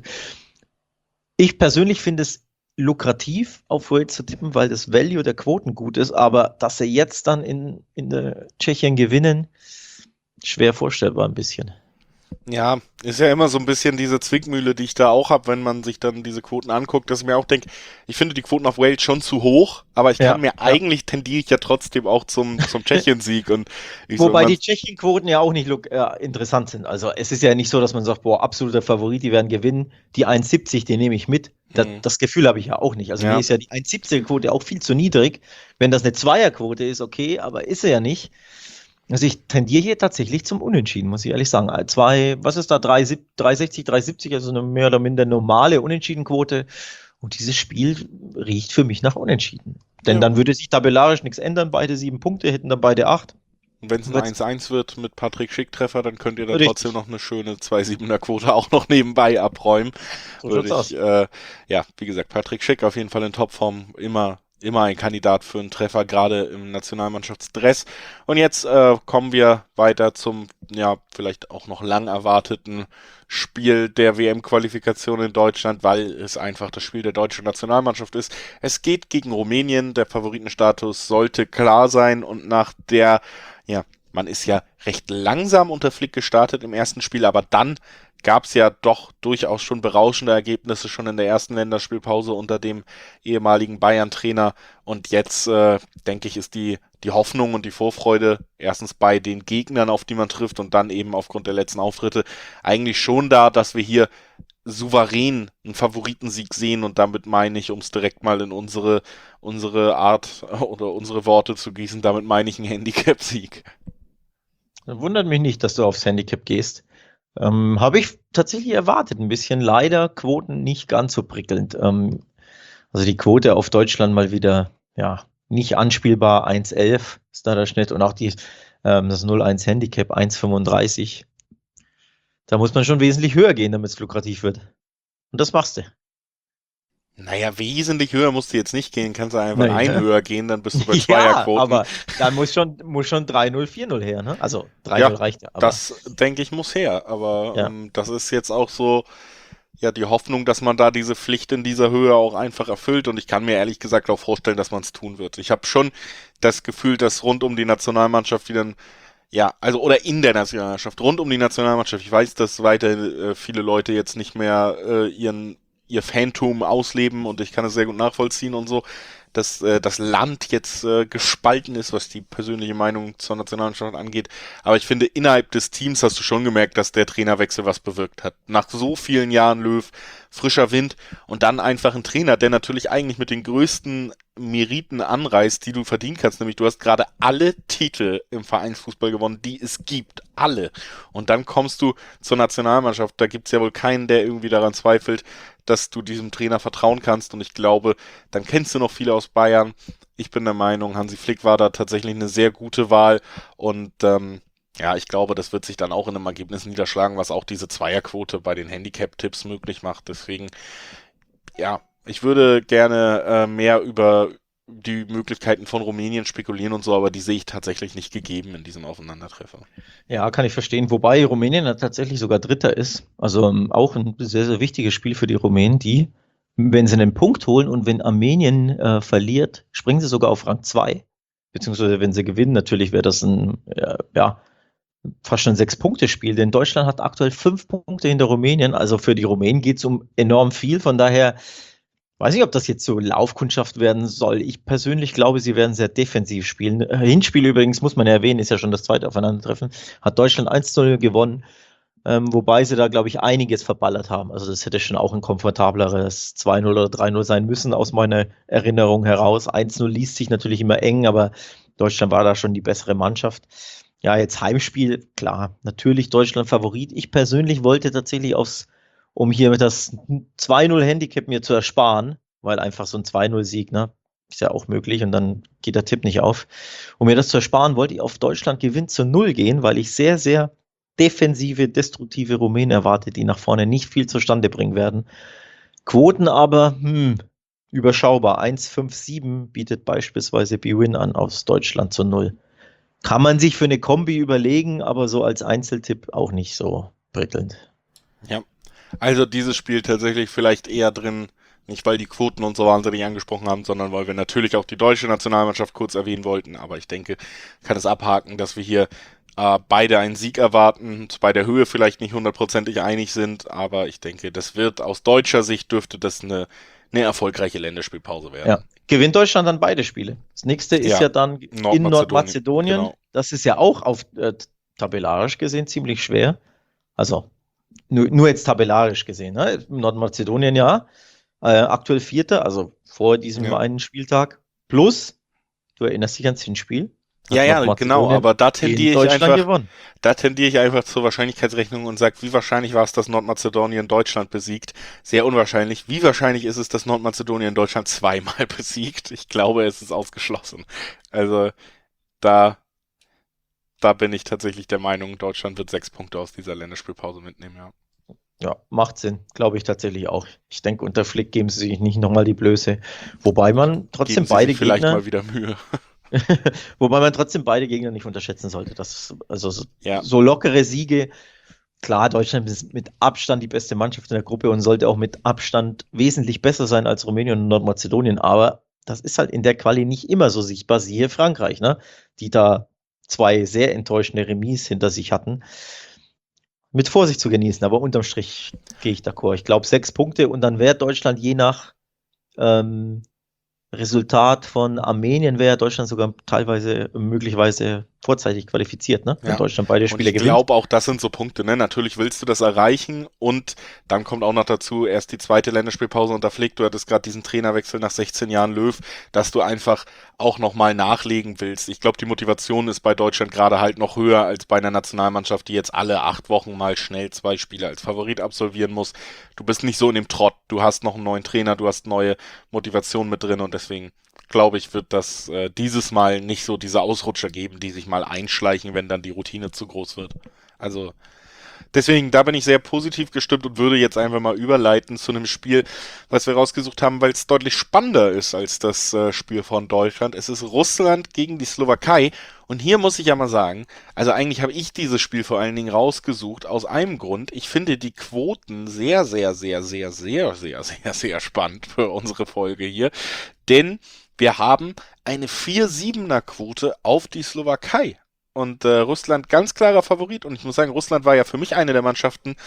Ich persönlich finde es lukrativ, auf Wales zu tippen, weil das Value der Quoten gut ist, aber dass sie jetzt dann in, in der Tschechien gewinnen, schwer vorstellbar ein bisschen. Ja, ist ja immer so ein bisschen diese Zwickmühle, die ich da auch habe, wenn man sich dann diese Quoten anguckt, dass ich mir auch denke, ich finde die Quoten auf Wales schon zu hoch, aber ich Ja, kann mir ja. eigentlich tendiere ich ja trotzdem auch zum, zum Tschechien-Sieg und ich so Wobei immer, die Tschechien-Quoten ja auch nicht luk- äh, interessant sind. Also es ist ja nicht so, dass man sagt, boah, absoluter Favorit, die werden gewinnen. Die eins Komma siebzig, die nehme ich mit. Das, hm, das Gefühl habe ich ja auch nicht. Also mir ja, ist ja die eins Komma siebzig-Quote auch viel zu niedrig. Wenn das eine Zweierquote ist, okay, aber ist sie ja nicht. Also ich tendiere hier tatsächlich zum Unentschieden, muss ich ehrlich sagen. Äh, Zwei, was ist da, drei Komma sechzig, drei Komma siebzig, also eine mehr oder minder normale Unentschiedenquote. Und dieses Spiel riecht für mich nach Unentschieden. Denn ja. dann würde sich tabellarisch nichts ändern. Beide sieben Punkte, hätten dann beide acht. Und wenn es ein Wird's- eins eins wird mit Patrick Schick-Treffer, dann könnt ihr da Richtig. trotzdem noch eine schöne zwei Komma siebener Quote auch noch nebenbei abräumen. So Würde schaut's ich, aus. äh, ja, wie gesagt, Patrick Schick auf jeden Fall in Topform, immer, immer ein Kandidat für einen Treffer, gerade im Nationalmannschaftsdress. Und jetzt äh, kommen wir weiter zum, ja, vielleicht auch noch lang erwarteten Spiel der W M-Qualifikation in Deutschland, weil es einfach das Spiel der deutschen Nationalmannschaft ist. Es geht gegen Rumänien, der Favoritenstatus sollte klar sein und nach der, ja, man ist ja recht langsam unter Flick gestartet im ersten Spiel, aber dann gab es ja doch durchaus schon berauschende Ergebnisse schon in der ersten Länderspielpause unter dem ehemaligen Bayern-Trainer. Und jetzt, äh, denke ich, ist die, die Hoffnung und die Vorfreude erstens bei den Gegnern, auf die man trifft und dann eben aufgrund der letzten Auftritte eigentlich schon da, dass wir hier souverän einen Favoritensieg sehen und damit meine ich, um es direkt mal in unsere, unsere Art oder unsere Worte zu gießen, damit meine ich einen Handicap-Sieg. Wundert mich nicht, dass du aufs Handicap gehst. Ähm, habe ich tatsächlich erwartet, ein bisschen. Leider Quoten nicht ganz so prickelnd. Ähm, also die Quote auf Deutschland mal wieder, ja, nicht anspielbar. eins Komma elf ist da der Schnitt und auch die, ähm, das null eins Handicap eins Komma fünfunddreißig. Da muss man schon wesentlich höher gehen, damit es lukrativ wird. Und das machst du. Naja, wesentlich höher musst du jetzt nicht gehen, kannst du einfach Naja. ein höher gehen, dann bist du bei Ja, Zweierquoten. aber da muss schon, muss schon drei null, vier null her, ne? Also drei null Ja, reicht ja. Aber das denke ich muss her, aber Ja. ähm, das ist jetzt auch so, ja, die Hoffnung, dass man da diese Pflicht in dieser Höhe auch einfach erfüllt und ich kann mir ehrlich gesagt auch vorstellen, dass man es tun wird. Ich habe schon das Gefühl, dass rund um die Nationalmannschaft wieder ein ja, also oder in der Nationalmannschaft, rund um die Nationalmannschaft. Ich weiß, dass weiter äh, viele Leute jetzt nicht mehr äh, ihren ihr Phantom ausleben und ich kann es sehr gut nachvollziehen und so, dass äh, das Land jetzt äh, gespalten ist, was die persönliche Meinung zur Nationalmannschaft angeht. Aber ich finde, innerhalb des Teams hast du schon gemerkt, dass der Trainerwechsel was bewirkt hat. Nach so vielen Jahren Löw, frischer Wind und dann einfach ein Trainer, der natürlich eigentlich mit den größten Meriten anreißt, die du verdienen kannst. Nämlich du hast gerade alle Titel im Vereinsfußball gewonnen, die es gibt. Alle. Und dann kommst du zur Nationalmannschaft. Da gibt's ja wohl keinen, der irgendwie daran zweifelt, dass du diesem Trainer vertrauen kannst. Und ich glaube, dann kennst du noch viele aus Bayern. Ich bin der Meinung, Hansi Flick war da tatsächlich eine sehr gute Wahl. Und ähm, ja, ich glaube, das wird sich dann auch in einem Ergebnis niederschlagen, was auch diese Zweierquote bei den Handicap-Tipps möglich macht. Deswegen, ja, ich würde gerne äh, mehr über die Möglichkeiten von Rumänien spekulieren und so, aber die sehe ich tatsächlich nicht gegeben in diesem Aufeinandertreffer. Ja, kann ich verstehen. Wobei Rumänien ja tatsächlich sogar Dritter ist. Also ähm, auch ein sehr, sehr wichtiges Spiel für die Rumänen, die, wenn sie einen Punkt holen und wenn Armenien äh, verliert, springen sie sogar auf Rang zwei. Beziehungsweise wenn sie gewinnen, natürlich wäre das ein, äh, ja, fast schon ein Sechs-Punkte-Spiel, denn Deutschland hat aktuell fünf Punkte hinter Rumänien. Also für die Rumänen geht es um enorm viel. Von daher weiß nicht, ob das jetzt so Laufkundschaft werden soll. Ich persönlich glaube, sie werden sehr defensiv spielen. Hinspiel übrigens, muss man ja erwähnen, ist ja schon das zweite Aufeinandertreffen, hat Deutschland eins zu null gewonnen, ähm, wobei sie da, glaube ich, einiges verballert haben. Also das hätte schon auch ein komfortableres zwei null oder drei null sein müssen, aus meiner Erinnerung heraus. eins null liest sich natürlich immer eng, aber Deutschland war da schon die bessere Mannschaft. Ja, jetzt Heimspiel, klar, natürlich Deutschland Favorit. Ich persönlich wollte tatsächlich aufs um hier mit das zwei null Handicap mir zu ersparen, weil einfach so ein zwei null Sieg, ne, ist ja auch möglich und dann geht der Tipp nicht auf. Um mir das zu ersparen, wollte ich auf Deutschland gewinnt zu null gehen, weil ich sehr, sehr defensive, destruktive Rumänen erwarte, die nach vorne nicht viel zustande bringen werden. Quoten aber, hm, überschaubar. eins Komma fünf sieben bietet beispielsweise B-Win an aus Deutschland zu null. Kann man sich für eine Kombi überlegen, aber so als Einzeltipp auch nicht so prickelnd. Ja. Also dieses Spiel tatsächlich vielleicht eher drin, nicht weil die Quoten uns so wahnsinnig angesprochen haben, sondern weil wir natürlich auch die deutsche Nationalmannschaft kurz erwähnen wollten. Aber ich denke, kann es abhaken, dass wir hier äh, beide einen Sieg erwarten, bei der Höhe vielleicht nicht hundertprozentig einig sind, aber ich denke, das wird aus deutscher Sicht dürfte das eine, eine erfolgreiche Länderspielpause werden. Ja. Gewinnt Deutschland dann beide Spiele. Das nächste ist ja, ja dann in Nordmazedonien. Nordmazedonien. Genau. Das ist ja auch auf äh, tabellarisch gesehen ziemlich schwer. Also Nur, nur jetzt tabellarisch gesehen, ne? Nordmazedonien ja, äh, aktuell Vierter, also vor diesem ja. einen Spieltag. Plus, du erinnerst dich ans Hinspiel? Ja, ja, genau, aber da tendiere ich einfach, gewonnen. da tendiere ich einfach zur Wahrscheinlichkeitsrechnung und sage, wie wahrscheinlich war es, dass Nordmazedonien Deutschland besiegt? Sehr unwahrscheinlich. Wie wahrscheinlich ist es, dass Nordmazedonien Deutschland zweimal besiegt? Ich glaube, es ist ausgeschlossen. Also, da, da bin ich tatsächlich der Meinung, Deutschland wird sechs Punkte aus dieser Länderspielpause mitnehmen, ja. Ja, macht Sinn, glaube ich tatsächlich auch. Ich denke, unter Flick geben sie sich nicht nochmal die Blöße. Wobei man trotzdem geben sie beide sich vielleicht Gegner... mal wieder Mühe. Wobei man trotzdem beide Gegner nicht unterschätzen sollte. Das, also so, ja. so lockere Siege. Klar, Deutschland ist mit Abstand die beste Mannschaft in der Gruppe und sollte auch mit Abstand wesentlich besser sein als Rumänien und Nordmazedonien. Aber das ist halt in der Quali nicht immer so sichtbar. Siehe Frankreich, ne? Die da zwei sehr enttäuschende Remis hinter sich hatten. Mit Vorsicht zu genießen, aber unterm Strich gehe ich d'accord. Ich glaube, sechs Punkte und dann wäre Deutschland je nach ähm, Resultat von Armenien wäre Deutschland sogar teilweise möglicherweise vorzeitig qualifiziert, ne? Wenn ja. Deutschland beide Spiele gewinnt. Ich glaube auch, das sind so Punkte, ne? Natürlich willst du das erreichen und dann kommt auch noch dazu erst die zweite Länderspielpause unter Flick. Du hattest gerade diesen Trainerwechsel nach sechzehn Jahren Löw, dass du einfach auch nochmal nachlegen willst. Ich glaube, die Motivation ist bei Deutschland gerade halt noch höher als bei einer Nationalmannschaft, die jetzt alle acht Wochen mal schnell zwei Spiele als Favorit absolvieren muss. Du bist nicht so in dem Trott. Du hast noch einen neuen Trainer, du hast neue Motivation mit drin und deswegen glaube ich, wird das äh, dieses Mal nicht so diese Ausrutscher geben, die sich mal einschleichen, wenn dann die Routine zu groß wird. Also deswegen, da bin ich sehr positiv gestimmt und würde jetzt einfach mal überleiten zu einem Spiel, was wir rausgesucht haben, weil es deutlich spannender ist als das äh, Spiel von Deutschland. Es ist Russland gegen die Slowakei und hier muss ich ja mal sagen, also eigentlich habe ich dieses Spiel vor allen Dingen rausgesucht aus einem Grund. Ich finde die Quoten sehr, sehr, sehr, sehr, sehr, sehr, sehr, sehr spannend für unsere Folge hier, denn wir haben eine vier Komma siebener Quote auf die Slowakei. Und äh, Russland ganz klarer Favorit. Und ich muss sagen, Russland war ja für mich eine der Mannschaften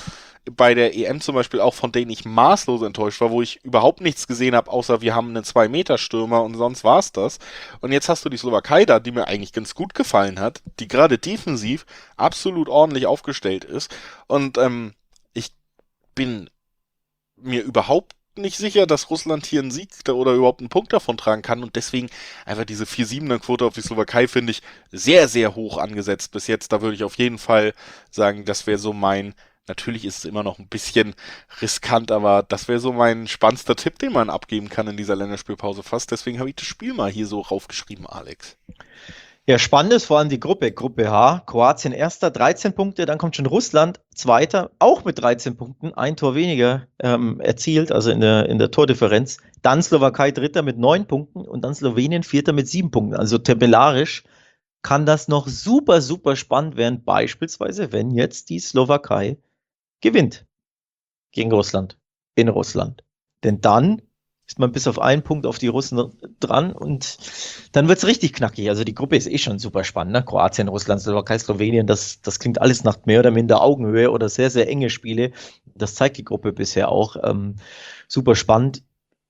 bei der E M zum Beispiel auch, von denen ich maßlos enttäuscht war, wo ich überhaupt nichts gesehen habe, außer wir haben einen zwei Meter Stürmer und sonst war's das. Und jetzt hast du die Slowakei da, die mir eigentlich ganz gut gefallen hat, die gerade defensiv absolut ordentlich aufgestellt ist. Und ähm, ich bin mir überhaupt nicht sicher, dass Russland hier einen Sieg oder überhaupt einen Punkt davon tragen kann und deswegen einfach diese vier siebener Quote auf die Slowakei finde ich sehr, sehr hoch angesetzt bis jetzt. Da würde ich auf jeden Fall sagen, das wäre so mein, natürlich ist es immer noch ein bisschen riskant, aber das wäre so mein spannendster Tipp, den man abgeben kann in dieser Länderspielpause fast. Deswegen habe ich das Spiel mal hier so raufgeschrieben, Alex. Ja, spannend ist vor allem die Gruppe, Gruppe H. Kroatien erster, dreizehn Punkte, dann kommt schon Russland, zweiter, auch mit dreizehn Punkten, ein Tor weniger ähm, erzielt, also in der, in der Tordifferenz. Dann Slowakei dritter mit neun Punkten und dann Slowenien vierter mit sieben Punkten. Also tabellarisch kann das noch super, super spannend werden, beispielsweise wenn jetzt die Slowakei gewinnt gegen Russland, in Russland. Denn dann ist man bis auf einen Punkt auf die Russen dran und dann wird es richtig knackig. Also die Gruppe ist eh schon super spannend. Ne? Kroatien, Russland, Slowakei, Slowenien, das, das klingt alles nach mehr oder minder Augenhöhe oder sehr, sehr enge Spiele. Das zeigt die Gruppe bisher auch. Ähm, super spannend.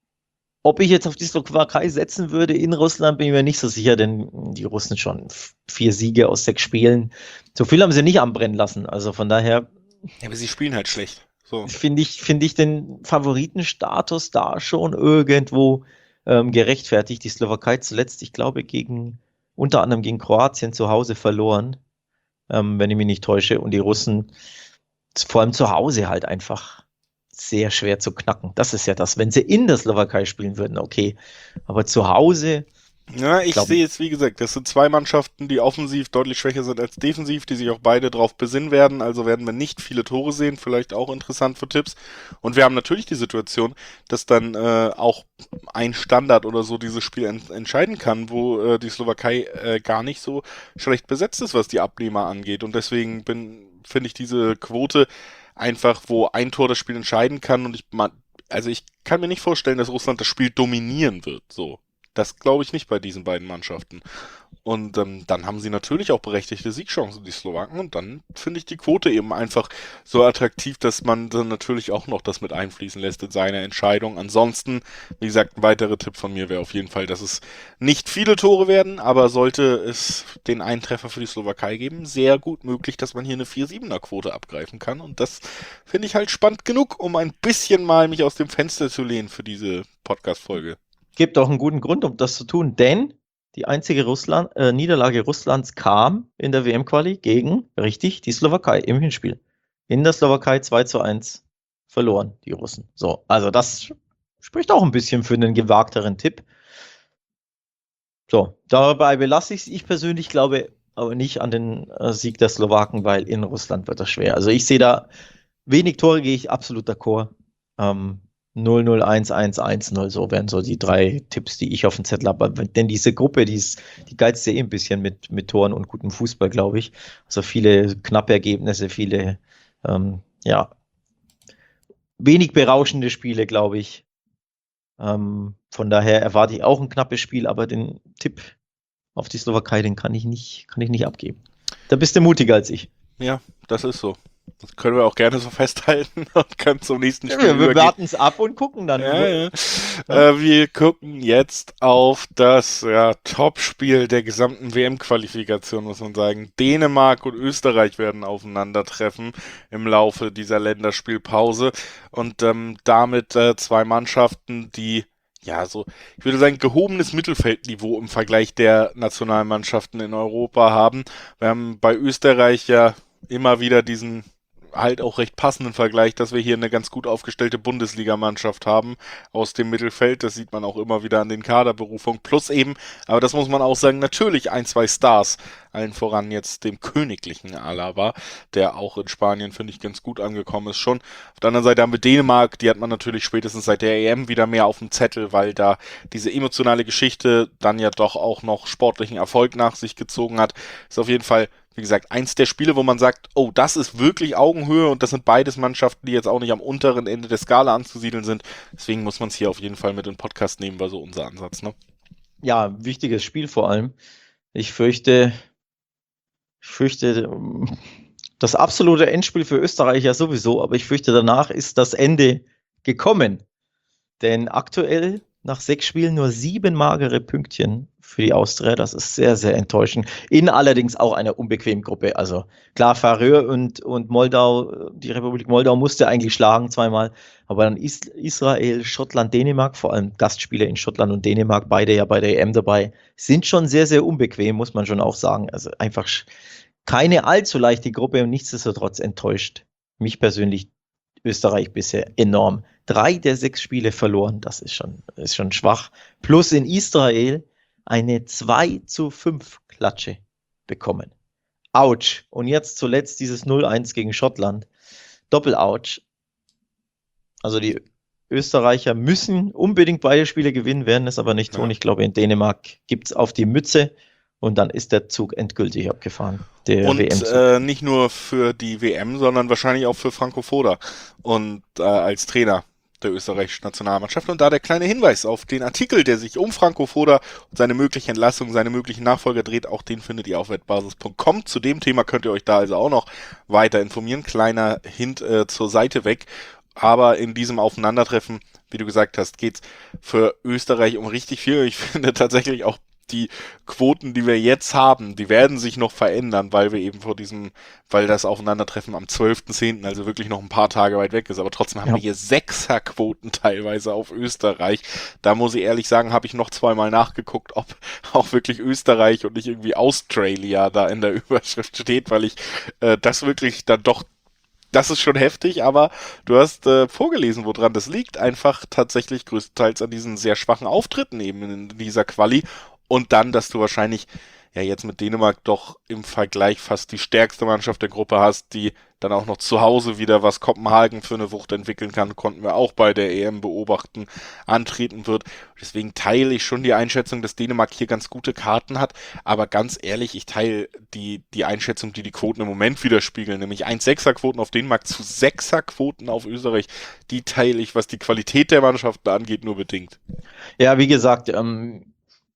Ob ich jetzt auf die Slowakei setzen würde in Russland, bin ich mir nicht so sicher, denn die Russen schon vier Siege aus sechs Spielen. So viel haben sie nicht anbrennen lassen. Also von daher. Ja, aber sie spielen halt schlecht. So. Finde ich, finde ich den Favoritenstatus da schon irgendwo ähm, gerechtfertigt. Die Slowakei zuletzt, ich glaube, gegen unter anderem gegen Kroatien zu Hause verloren, ähm, wenn ich mich nicht täusche. Und die Russen vor allem zu Hause halt einfach sehr schwer zu knacken. Das ist ja das. Wenn sie in der Slowakei spielen würden, okay. Aber zu Hause. Ja, ich sehe jetzt, wie gesagt, das sind zwei Mannschaften, die offensiv deutlich schwächer sind als defensiv, die sich auch beide drauf besinnen werden. Also werden wir nicht viele Tore sehen, vielleicht auch interessant für Tipps. Und wir haben natürlich die Situation, dass dann äh, auch ein Standard oder so dieses Spiel en- entscheiden kann, wo äh, die Slowakei äh, gar nicht so schlecht besetzt ist, was die Abnehmer angeht. Und deswegen bin, finde ich diese Quote einfach, wo ein Tor das Spiel entscheiden kann. Und ich, also ich kann mir nicht vorstellen, dass Russland das Spiel dominieren wird, so. Das glaube ich nicht bei diesen beiden Mannschaften. Und ähm, dann haben sie natürlich auch berechtigte Siegchancen, die Slowaken. Und dann finde ich die Quote eben einfach so attraktiv, dass man dann natürlich auch noch das mit einfließen lässt in seine Entscheidung. Ansonsten, wie gesagt, ein weiterer Tipp von mir wäre auf jeden Fall, dass es nicht viele Tore werden, aber sollte es den einen Treffer für die Slowakei geben, sehr gut möglich, dass man hier eine vier siebener Quote abgreifen kann. Und das finde ich halt spannend genug, um ein bisschen mal mich aus dem Fenster zu lehnen für diese Podcast-Folge. Gibt auch einen guten Grund, um das zu tun, denn die einzige Russland, äh, Niederlage Russlands kam in der W M-Quali gegen, richtig, die Slowakei im Hinspiel. In der Slowakei zwei zu eins verloren, die Russen. So, also das spricht auch ein bisschen für einen gewagteren Tipp. So, dabei belasse ich es. Ich persönlich glaube aber nicht an den äh, Sieg der Slowaken, weil in Russland wird das schwer. Also ich sehe da wenig Tore, gehe ich absolut d'accord. Ähm, null null, eins eins, eins null, so wären so die drei Tipps, die ich auf dem Zettel habe. Denn diese Gruppe, die, ist, die geizt ja eh ein bisschen mit, mit Toren und gutem Fußball, glaube ich. Also viele knappe Ergebnisse, viele, ähm, ja, wenig berauschende Spiele, glaube ich. Ähm, von daher erwarte ich auch ein knappes Spiel, aber den Tipp auf die Slowakei, den kann ich nicht, kann ich nicht abgeben. Da bist du mutiger als ich. Ja, das ist so. Das können wir auch gerne so festhalten und können zum nächsten Spiel ja, wir warten es ab und gucken dann. Ja, ja. Ja. Äh, wir gucken jetzt auf das ja, Topspiel der gesamten W M-Qualifikation, muss man sagen. Dänemark und Österreich werden aufeinandertreffen im Laufe dieser Länderspielpause. Und ähm, damit äh, zwei Mannschaften, die ja, so, ich würde sagen, gehobenes Mittelfeldniveau im Vergleich der Nationalmannschaften in Europa haben. Wir haben bei Österreich ja immer wieder diesen halt auch recht passenden Vergleich, dass wir hier eine ganz gut aufgestellte Bundesligamannschaft haben aus dem Mittelfeld. Das sieht man auch immer wieder an den Kaderberufungen. Plus eben, aber das muss man auch sagen, natürlich ein, zwei Stars. Allen voran jetzt dem königlichen Alaba, der auch in Spanien, finde ich, ganz gut angekommen ist schon. Auf der anderen Seite haben wir Dänemark, die hat man natürlich spätestens seit der E M wieder mehr auf dem Zettel, weil da diese emotionale Geschichte dann ja doch auch noch sportlichen Erfolg nach sich gezogen hat. Ist auf jeden Fall, wie gesagt, eins der Spiele, wo man sagt, oh, das ist wirklich Augenhöhe und das sind beides Mannschaften, die jetzt auch nicht am unteren Ende der Skala anzusiedeln sind. Deswegen muss man es hier auf jeden Fall mit in den Podcast nehmen, war so unser Ansatz, ne? Ja, wichtiges Spiel vor allem. Ich fürchte, ich fürchte, Das absolute Endspiel für Österreich ja sowieso, aber ich fürchte, danach ist das Ende gekommen. Denn aktuell nach sechs Spielen nur sieben magere Pünktchen für die Austria. Das ist sehr, sehr enttäuschend. In allerdings auch einer unbequemen Gruppe. Also klar, Färöer und, und Moldau, die Republik Moldau musste eigentlich schlagen zweimal. Aber dann Is Israel, Schottland, Dänemark, vor allem Gastspieler in Schottland und Dänemark, beide ja bei der E M dabei, sind schon sehr, sehr unbequem, muss man schon auch sagen. Also einfach keine allzu leichte Gruppe und nichtsdestotrotz enttäuscht mich persönlich Österreich bisher enorm. Drei der sechs Spiele verloren, das ist schon, ist schon schwach. Plus in Israel eine zwei zu fünf Klatsche bekommen. Autsch. Und jetzt zuletzt dieses null eins gegen Schottland. Doppel-Autsch. Also die Österreicher müssen unbedingt beide Spiele gewinnen, werden es aber nicht tun. Ja. Ich glaube, in Dänemark gibt es auf die Mütze. Und dann ist der Zug endgültig abgefahren. Der und äh, nicht nur für die W M, sondern wahrscheinlich auch für Franco Foda und äh, als Trainer der österreichischen Nationalmannschaft. Und da der kleine Hinweis auf den Artikel, der sich um Franco Foda und seine mögliche Entlassung, seine möglichen Nachfolger dreht, auch den findet ihr auf wettbasis punkt com. Zu dem Thema könnt ihr euch da also auch noch weiter informieren. Kleiner Hint äh, zur Seite weg. Aber in diesem Aufeinandertreffen, wie du gesagt hast, geht's für Österreich um richtig viel. Ich finde tatsächlich auch die Quoten, die wir jetzt haben, die werden sich noch verändern, weil wir eben vor diesem, weil das Aufeinandertreffen am zwölften zehnten, also wirklich noch ein paar Tage weit weg ist, aber trotzdem haben ja. wir hier Sechserquoten teilweise auf Österreich. Da muss ich ehrlich sagen, habe ich noch zweimal nachgeguckt, ob auch wirklich Österreich und nicht irgendwie Australia da in der Überschrift steht, weil ich äh, das wirklich dann doch Das ist schon heftig, aber du hast äh, vorgelesen, woran das liegt. Einfach tatsächlich größtenteils an diesen sehr schwachen Auftritten eben in dieser Quali. Und dann, dass du wahrscheinlich ja jetzt mit Dänemark doch im Vergleich fast die stärkste Mannschaft der Gruppe hast, die dann auch noch zu Hause wieder, was Kopenhagen für eine Wucht entwickeln kann, konnten wir auch bei der E M beobachten, antreten wird. Deswegen teile ich schon die Einschätzung, dass Dänemark hier ganz gute Karten hat, aber ganz ehrlich, ich teile die, die Einschätzung, die die Quoten im Moment widerspiegeln, nämlich eins Komma sechser Quoten auf Dänemark zu sechser Quoten auf Österreich, die teile ich, was die Qualität der Mannschaften angeht, nur bedingt. Ja, wie gesagt, ähm,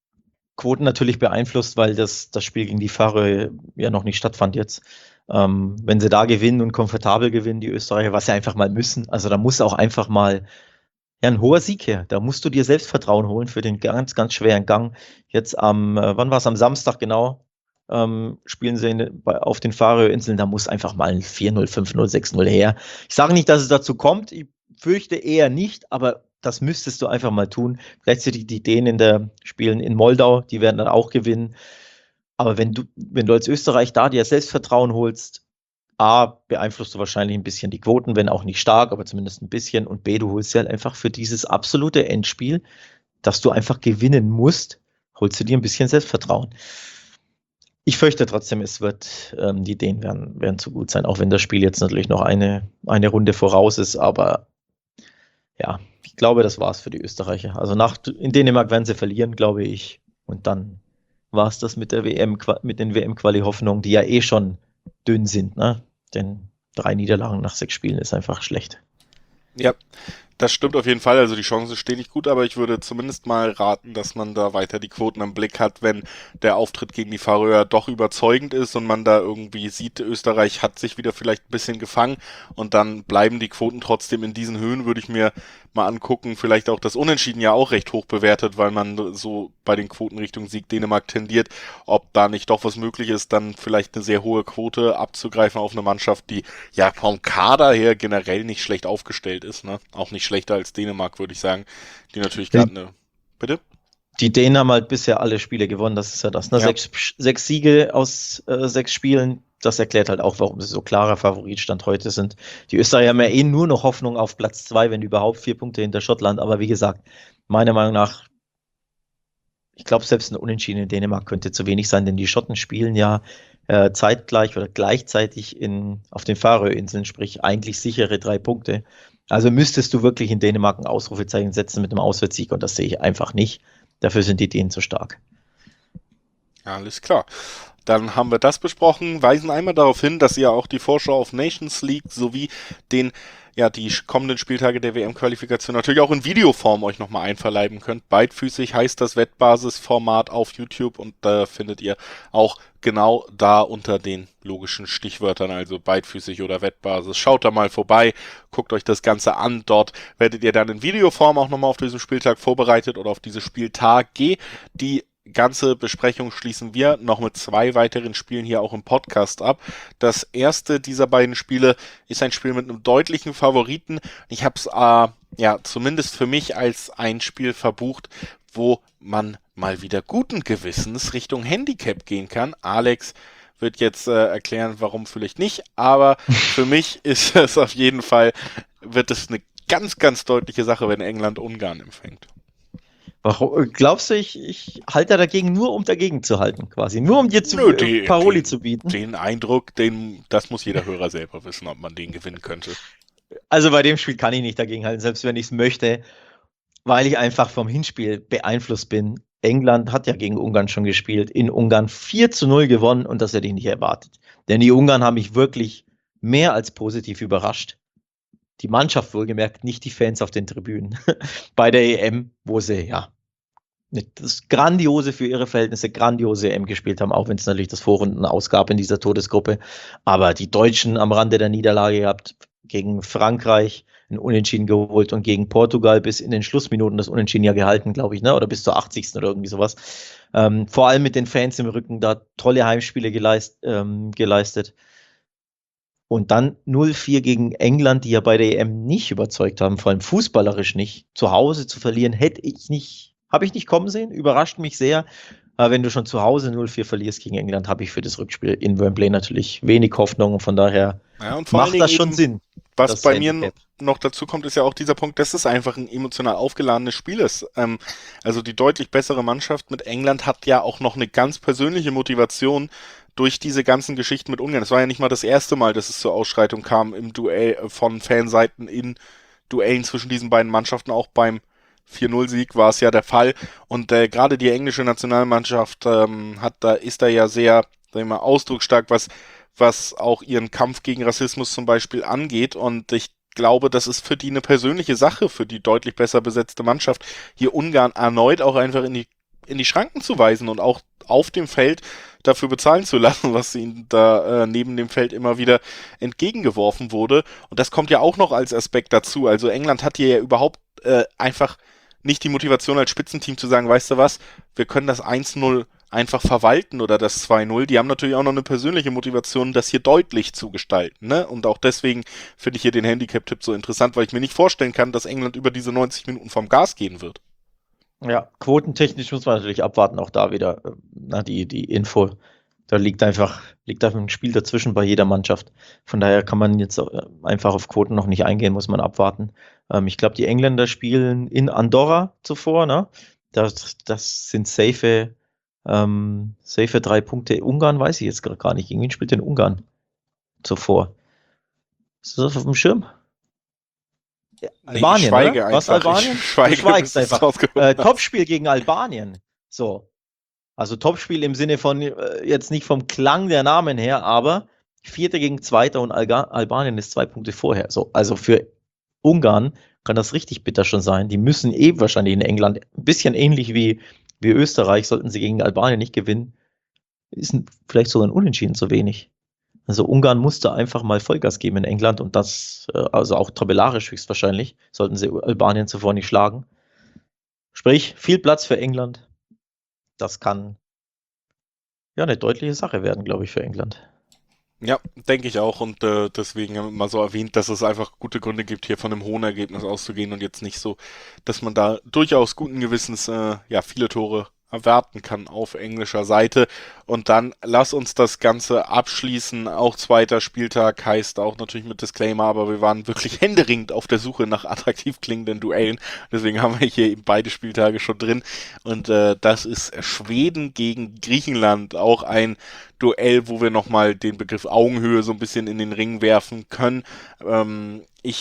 Quoten natürlich beeinflusst, weil das, das Spiel gegen die Färöer ja noch nicht stattfand jetzt. Ähm, wenn sie da gewinnen und komfortabel gewinnen, die Österreicher, was sie einfach mal müssen, also da muss auch einfach mal ja, ein hoher Sieg her. Da musst du dir Selbstvertrauen holen für den ganz, ganz schweren Gang. Jetzt am, äh, wann war es, am Samstag genau, ähm, spielen sie in, bei, auf den Färöerinseln, da muss einfach mal ein vier null, fünf null, sechs null her. Ich sage nicht, dass es dazu kommt, ich fürchte eher nicht, aber das müsstest du einfach mal tun. Gleichzeitig die Dänen in der spielen in Moldau, die werden dann auch gewinnen. Aber wenn du, wenn du als Österreich da dir Selbstvertrauen holst, A, beeinflusst du wahrscheinlich ein bisschen die Quoten, wenn auch nicht stark, aber zumindest ein bisschen. Und B, du holst dir halt einfach für dieses absolute Endspiel, dass du einfach gewinnen musst, holst du dir ein bisschen Selbstvertrauen. Ich fürchte trotzdem, es wird, ähm, die Dänen werden, werden zu gut sein, auch wenn das Spiel jetzt natürlich noch eine, eine Runde voraus ist, aber ja, ich glaube, das war's für die Österreicher. Also nach, in Dänemark werden sie verlieren, glaube ich. Und dann war es das mit der W M, mit den W M-Quali-Hoffnungen, die ja eh schon dünn sind, ne? Denn drei Niederlagen nach sechs Spielen ist einfach schlecht. Ja, das stimmt auf jeden Fall. Also die Chancen stehen nicht gut, aber ich würde zumindest mal raten, dass man da weiter die Quoten im Blick hat, wenn der Auftritt gegen die Färöer doch überzeugend ist und man da irgendwie sieht, Österreich hat sich wieder vielleicht ein bisschen gefangen und dann bleiben die Quoten trotzdem in diesen Höhen, würde ich mir mal angucken. Vielleicht auch das Unentschieden ja auch recht hoch bewertet, weil man so bei den Quoten Richtung Sieg Dänemark tendiert. Ob da nicht doch was möglich ist, dann vielleicht eine sehr hohe Quote abzugreifen auf eine Mannschaft, die ja vom Kader her generell nicht schlecht aufgestellt ist, ne? Auch nicht schlechter als Dänemark, würde ich sagen. Die natürlich gerade eine... Bitte? Die Dänen haben halt bisher alle Spiele gewonnen, das ist ja das. Ne? Ja. Sechs, sechs Siege aus äh, sechs Spielen, das erklärt halt auch, warum sie so klarer Favoritstand heute sind. Die Österreicher haben ja eh nur noch Hoffnung auf Platz zwei, wenn überhaupt vier Punkte hinter Schottland. Aber wie gesagt, meiner Meinung nach, ich glaube, selbst ein Unentschieden in Dänemark könnte zu wenig sein, denn die Schotten spielen ja äh, zeitgleich oder gleichzeitig in, auf den Färöerinseln, sprich eigentlich sichere drei Punkte. Also müsstest du wirklich in Dänemark ein Ausrufezeichen setzen mit einem Auswärtssieg und das sehe ich einfach nicht. Dafür sind die Dänen zu stark. Alles klar. Dann haben wir das besprochen, weisen einmal darauf hin, dass ihr auch die Vorschau auf Nations League sowie den ja, die kommenden Spieltage der W M-Qualifikation natürlich auch in Videoform euch nochmal einverleiben könnt. Beidfüßig heißt das Wettbasisformat auf YouTube und da äh, findet ihr auch genau da unter den logischen Stichwörtern, also beidfüßig oder Wettbasis. Schaut da mal vorbei, guckt euch das Ganze an. Dort werdet ihr dann in Videoform auch nochmal auf diesen Spieltag vorbereitet oder auf diese Spieltage. Die ganze Besprechung schließen wir noch mit zwei weiteren Spielen hier auch im Podcast ab. Das erste dieser beiden Spiele ist ein Spiel mit einem deutlichen Favoriten. Ich habe es äh, ja zumindest für mich als ein Spiel verbucht, wo man mal wieder guten Gewissens Richtung Handicap gehen kann. Alex wird jetzt äh, erklären, warum vielleicht nicht, aber für mich ist es auf jeden Fall, wird es eine ganz, ganz deutliche Sache, wenn England Ungarn empfängt. Warum, glaubst du, ich, ich halte dagegen nur, um dagegen zu halten, quasi? Nur um dir zu, Nö, die, Paroli den, zu bieten? Den Eindruck, den, das muss jeder Hörer selber wissen, ob man den gewinnen könnte. Also bei dem Spiel kann ich nicht dagegen halten, selbst wenn ich es möchte, weil ich einfach vom Hinspiel beeinflusst bin. England hat ja gegen Ungarn schon gespielt, in Ungarn vier zu null gewonnen und das hätte ich nicht erwartet. Denn die Ungarn haben mich wirklich mehr als positiv überrascht. Die Mannschaft wohlgemerkt, nicht die Fans auf den Tribünen. Bei der E M, wo sie ja das grandiose für ihre Verhältnisse, grandiose E M gespielt haben, auch wenn es natürlich das Vorrunden ausgab in dieser Todesgruppe. Aber die Deutschen am Rande der Niederlage gehabt, gegen Frankreich ein Unentschieden geholt und gegen Portugal bis in den Schlussminuten das Unentschieden ja gehalten, glaube ich, ne? Oder bis zur achtzigsten oder irgendwie sowas. Ähm, vor allem mit den Fans im Rücken da tolle Heimspiele geleist, ähm, geleistet. Und dann null vier gegen England, die ja bei der E M nicht überzeugt haben, vor allem fußballerisch nicht. Zu Hause zu verlieren, hätte ich nicht, habe ich nicht kommen sehen, überrascht mich sehr. Aber wenn du schon zu Hause null vier verlierst gegen England, habe ich für das Rückspiel in Wembley natürlich wenig Hoffnung. Von daher ja, und vor macht das schon Sinn. Was bei Handicap. Mir noch dazu kommt, ist ja auch dieser Punkt, dass es einfach ein emotional aufgeladenes Spiel ist. Ähm, also die deutlich bessere Mannschaft mit England hat ja auch noch eine ganz persönliche Motivation durch diese ganzen Geschichten mit Ungarn. Es war ja nicht mal das erste Mal, dass es zur Ausschreitung kam im Duell von Fanseiten in Duellen zwischen diesen beiden Mannschaften. Auch beim vier null Sieg war es ja der Fall. Und äh, gerade die englische Nationalmannschaft ähm, hat da ist da ja sehr, sag ich mal, ausdrucksstark, was was auch ihren Kampf gegen Rassismus zum Beispiel angeht. Und ich glaube, das ist für die eine persönliche Sache, für die deutlich besser besetzte Mannschaft, hier Ungarn erneut auch einfach in die, in die Schranken zu weisen und auch auf dem Feld dafür bezahlen zu lassen, was ihnen da äh, neben dem Feld immer wieder entgegengeworfen wurde. Und das kommt ja auch noch als Aspekt dazu. Also England hat hier ja überhaupt äh, einfach nicht die Motivation als Spitzenteam zu sagen, weißt du was, wir können das eins null einfach verwalten oder das zwei null. Die haben natürlich auch noch eine persönliche Motivation, das hier deutlich zu gestalten. Ne? Und auch deswegen finde ich hier den Handicap-Tipp so interessant, weil ich mir nicht vorstellen kann, dass England über diese neunzig Minuten vom Gas gehen wird. Ja, quotentechnisch muss man natürlich abwarten, auch da wieder na, die, die Info. Da liegt einfach, liegt einfach ein Spiel dazwischen bei jeder Mannschaft. Von daher kann man jetzt einfach auf Quoten noch nicht eingehen, muss man abwarten. Ähm, ich glaube, die Engländer spielen in Andorra zuvor, ne? Das, das sind safe Ähm, safe drei Punkte. Ungarn weiß ich jetzt gerade gar nicht. Irgendwie spielt in Ungarn zuvor. Ist das auf dem Schirm? Ja, nee, Albanien, ich schweige oder? einfach. Was, Albanien? Ich schweige, du schweigst einfach. Äh, Topspiel gegen Albanien. So. Also Topspiel im Sinne von, äh, jetzt nicht vom Klang der Namen her, aber Vierter gegen Zweiter und Alga Albanien ist zwei Punkte vorher. So, also für Ungarn kann das richtig bitter schon sein. Die müssen eben wahrscheinlich in England ein bisschen ähnlich wie wie Österreich, sollten sie gegen Albanien nicht gewinnen, ist vielleicht sogar ein Unentschieden zu wenig. Also Ungarn musste einfach mal Vollgas geben in England und das, also auch tabellarisch höchstwahrscheinlich, sollten sie Albanien zuvor nicht schlagen. Sprich, viel Platz für England. Das kann ja eine deutliche Sache werden, glaube ich, für England. Ja, denke ich auch und äh, deswegen haben wir mal so erwähnt, dass es einfach gute Gründe gibt, hier von einem hohen Ergebnis auszugehen und jetzt nicht so, dass man da durchaus guten Gewissens äh, ja viele Tore erwarten kann auf englischer Seite. Und dann lass uns das Ganze abschließen. Auch zweiter Spieltag heißt auch natürlich mit Disclaimer, aber wir waren wirklich händeringend auf der Suche nach attraktiv klingenden Duellen. Deswegen haben wir hier eben beide Spieltage schon drin. Und äh, das ist Schweden gegen Griechenland. Auch ein Duell, wo wir nochmal den Begriff Augenhöhe so ein bisschen in den Ring werfen können. Ähm, ich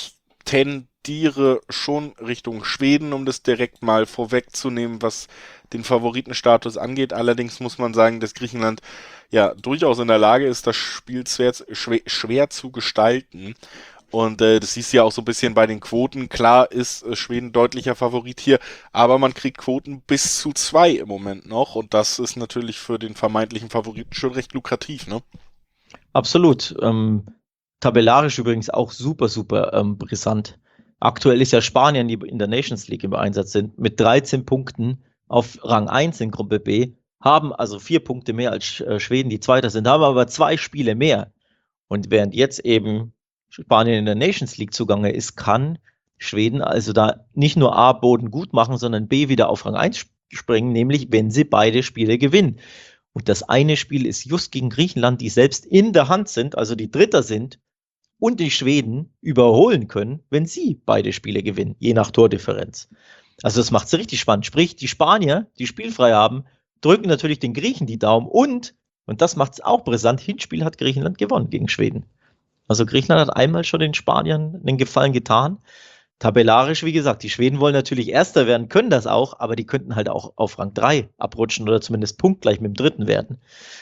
tendiere schon Richtung Schweden, um das direkt mal vorwegzunehmen, was den Favoritenstatus angeht. Allerdings muss man sagen, dass Griechenland ja durchaus in der Lage ist, das Spiel schwer, schwer, schwer zu gestalten. Und äh, das siehst du ja auch so ein bisschen bei den Quoten. Klar ist äh, Schweden deutlicher Favorit hier, aber man kriegt Quoten bis zu zwei im Moment noch. Und das ist natürlich für den vermeintlichen Favoriten schon recht lukrativ, ne? Absolut. Ähm, tabellarisch übrigens auch super, super ähm, brisant. Aktuell ist ja Spanien, die in der Nations League im Einsatz sind, mit dreizehn Punkten auf Rang eins in Gruppe B, haben also vier Punkte mehr als äh, Schweden, die Zweiter sind, haben aber zwei Spiele mehr. Und während jetzt eben Spanien in der Nations League zugange ist, kann Schweden also da nicht nur A, Boden gut machen, sondern B, wieder auf Rang eins springen, nämlich wenn sie beide Spiele gewinnen. Und das eine Spiel ist just gegen Griechenland, die selbst in der Hand sind, also die Dritter sind, und die Schweden überholen können, wenn sie beide Spiele gewinnen, je nach Tordifferenz. Also das macht es richtig spannend. Sprich, die Spanier, die spielfrei haben, drücken natürlich den Griechen die Daumen und, und das macht es auch brisant, Hinspiel hat Griechenland gewonnen gegen Schweden. Also Griechenland hat einmal schon den Spaniern den Gefallen getan. Tabellarisch, wie gesagt, die Schweden wollen natürlich Erster werden, können das auch, aber die könnten halt auch auf Rang drei abrutschen oder zumindest punktgleich mit dem Dritten werden.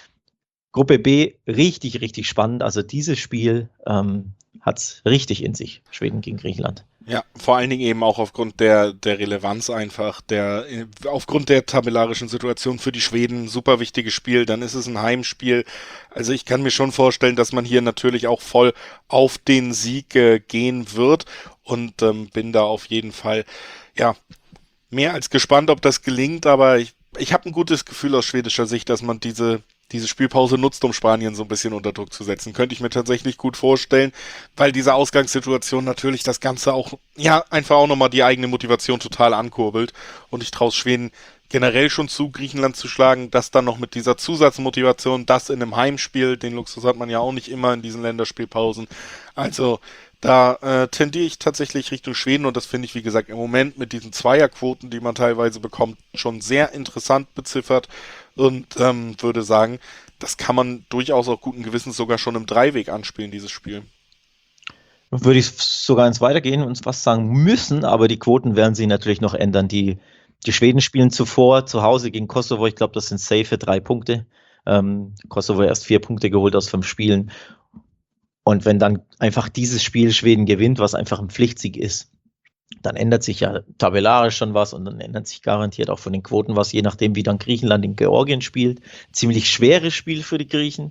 Gruppe B, richtig, richtig spannend. Also dieses Spiel ähm, hat es richtig in sich, Schweden gegen Griechenland. Ja, vor allen Dingen eben auch aufgrund der, der Relevanz einfach, der, aufgrund der tabellarischen Situation für die Schweden ein super wichtiges Spiel, dann ist es ein Heimspiel. Also ich kann mir schon vorstellen, dass man hier natürlich auch voll auf den Sieg äh, gehen wird und ähm, bin da auf jeden Fall, ja, mehr als gespannt, ob das gelingt, aber ich, ich habe ein gutes Gefühl aus schwedischer Sicht, dass man diese diese Spielpause nutzt, um Spanien so ein bisschen unter Druck zu setzen. Könnte ich mir tatsächlich gut vorstellen, weil diese Ausgangssituation natürlich das Ganze auch, ja, einfach auch nochmal die eigene Motivation total ankurbelt. Und ich traue Schweden generell schon zu, Griechenland zu schlagen, das dann noch mit dieser Zusatzmotivation, das in einem Heimspiel, den Luxus hat man ja auch nicht immer in diesen Länderspielpausen. Also da äh, tendiere ich tatsächlich Richtung Schweden und das finde ich, wie gesagt, im Moment mit diesen Zweierquoten, die man teilweise bekommt, schon sehr interessant beziffert und ähm, würde sagen, das kann man durchaus auch guten Gewissens sogar schon im Dreiweg anspielen, dieses Spiel. Würde ich sogar ins Weitergehen und fast sagen müssen, aber die Quoten werden sich natürlich noch ändern. Die, die Schweden spielen zuvor zu Hause gegen Kosovo, ich glaube, das sind safe drei Punkte. Ähm, Kosovo erst vier Punkte geholt aus fünf Spielen. Und wenn dann einfach dieses Spiel Schweden gewinnt, was einfach ein Pflichtsieg ist, dann ändert sich ja tabellarisch schon was und dann ändert sich garantiert auch von den Quoten was, je nachdem, wie dann Griechenland in Georgien spielt. Ziemlich schweres Spiel für die Griechen.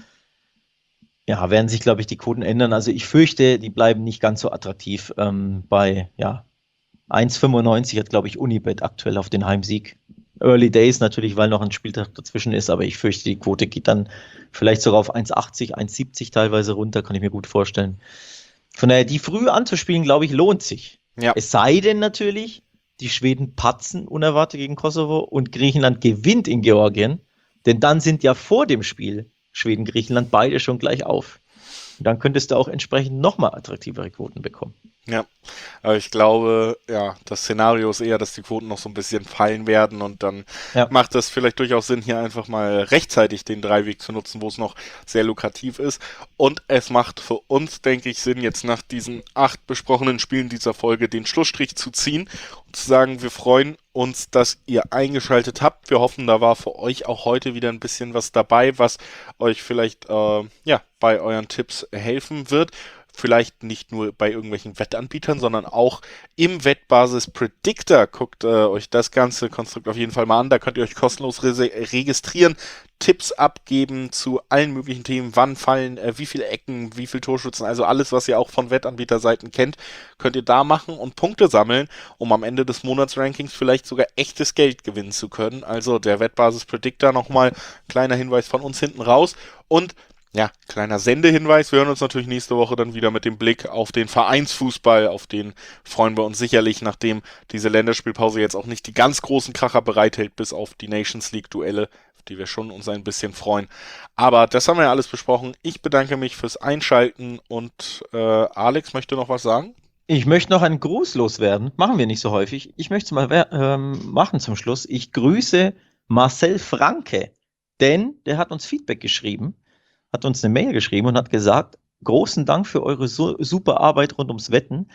Ja, werden sich, glaube ich, die Quoten ändern. Also ich fürchte, die bleiben nicht ganz so attraktiv. Ähm, bei ja, eins Komma fünfundneunzig hat, glaube ich, Unibet aktuell auf den Heimsieg. Early Days natürlich, weil noch ein Spieltag dazwischen ist, aber ich fürchte, die Quote geht dann vielleicht sogar auf eins Komma achtzig, eins Komma siebzig teilweise runter, kann ich mir gut vorstellen. Von daher, die früh anzuspielen, glaube ich, lohnt sich. Ja. Es sei denn natürlich, die Schweden patzen unerwartet gegen Kosovo und Griechenland gewinnt in Georgien, denn dann sind ja vor dem Spiel Schweden-Griechenland beide schon gleich auf. Und dann könntest du auch entsprechend nochmal attraktivere Quoten bekommen. Ja, aber ich glaube, ja, das Szenario ist eher, dass die Quoten noch so ein bisschen fallen werden und dann ja. macht es vielleicht durchaus Sinn, hier einfach mal rechtzeitig den Dreiweg zu nutzen, wo es noch sehr lukrativ ist. Und es macht für uns, denke ich, Sinn, jetzt nach diesen acht besprochenen Spielen dieser Folge den Schlussstrich zu ziehen und zu sagen, wir freuen uns, dass ihr eingeschaltet habt. Wir hoffen, da war für euch auch heute wieder ein bisschen was dabei, was euch vielleicht äh, ja bei euren Tipps helfen wird. Vielleicht nicht nur bei irgendwelchen Wettanbietern, sondern auch im Wettbasis Predictor. Guckt äh, euch das ganze Konstrukt auf jeden Fall mal an. Da könnt ihr euch kostenlos re- registrieren, Tipps abgeben zu allen möglichen Themen. Wann fallen, äh, wie viele Ecken, wie viele Torschützen. Also alles, was ihr auch von Wettanbieterseiten kennt, könnt ihr da machen und Punkte sammeln, um am Ende des Monatsrankings vielleicht sogar echtes Geld gewinnen zu können. Also der Wettbasis Predictor nochmal, kleiner Hinweis von uns hinten raus. Und ja, kleiner Sendehinweis, wir hören uns natürlich nächste Woche dann wieder mit dem Blick auf den Vereinsfußball, auf den freuen wir uns sicherlich, nachdem diese Länderspielpause jetzt auch nicht die ganz großen Kracher bereithält, bis auf die Nations League Duelle, auf die wir schon uns ein bisschen freuen. Aber das haben wir ja alles besprochen. Ich bedanke mich fürs Einschalten und äh, Alex möchte noch was sagen? Ich möchte noch einen Gruß loswerden, machen wir nicht so häufig. Ich möchte es mal ähm, machen zum Schluss. Ich grüße Marcel Franke, denn der hat uns Feedback geschrieben. Hat uns eine Mail geschrieben und hat gesagt, großen Dank für eure so, super Arbeit rund ums Wetten.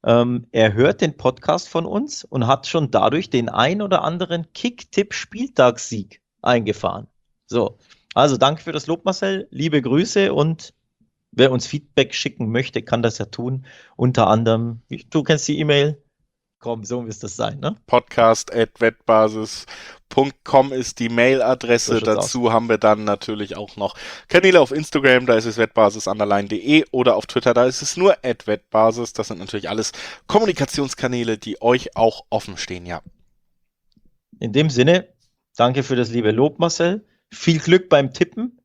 Ähm, er hört den Podcast von uns und hat schon dadurch den ein oder anderen Kick-Tipp-Spieltagssieg eingefahren. So, also danke für das Lob, Marcel. Liebe Grüße und wer uns Feedback schicken möchte, kann das ja tun. Unter anderem, du kennst die E-Mail. Komm, so müsste das sein, ne? podcast at wettbasis punkt com ist die Mailadresse. So schaut's Dazu haben wir dann natürlich auch noch Kanäle auf Instagram, da ist es wettbasis underline de oder auf Twitter, da ist es nur at wettbasis. Das sind natürlich alles Kommunikationskanäle, die euch auch offen stehen, ja. In dem Sinne, danke für das liebe Lob, Marcel. Viel Glück beim Tippen.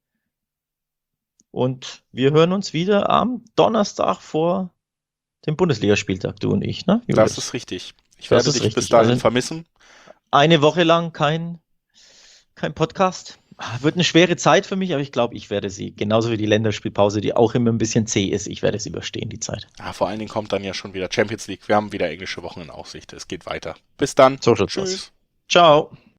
Und wir hören uns wieder am Donnerstag vor dem Bundesligaspieltag, du und ich, ne? Das ist richtig. Ich Das werde ist dich richtig. bis dahin Also vermissen. Eine Woche lang kein, kein Podcast. Wird eine schwere Zeit für mich, aber ich glaube, ich werde sie, genauso wie die Länderspielpause, die auch immer ein bisschen zäh ist, ich werde es überstehen, die Zeit. Ja, vor allen Dingen kommt dann ja schon wieder Champions League. Wir haben wieder englische Wochen in Aussicht. Es geht weiter. Bis dann. So schaut's Tschüss. aus. Ciao.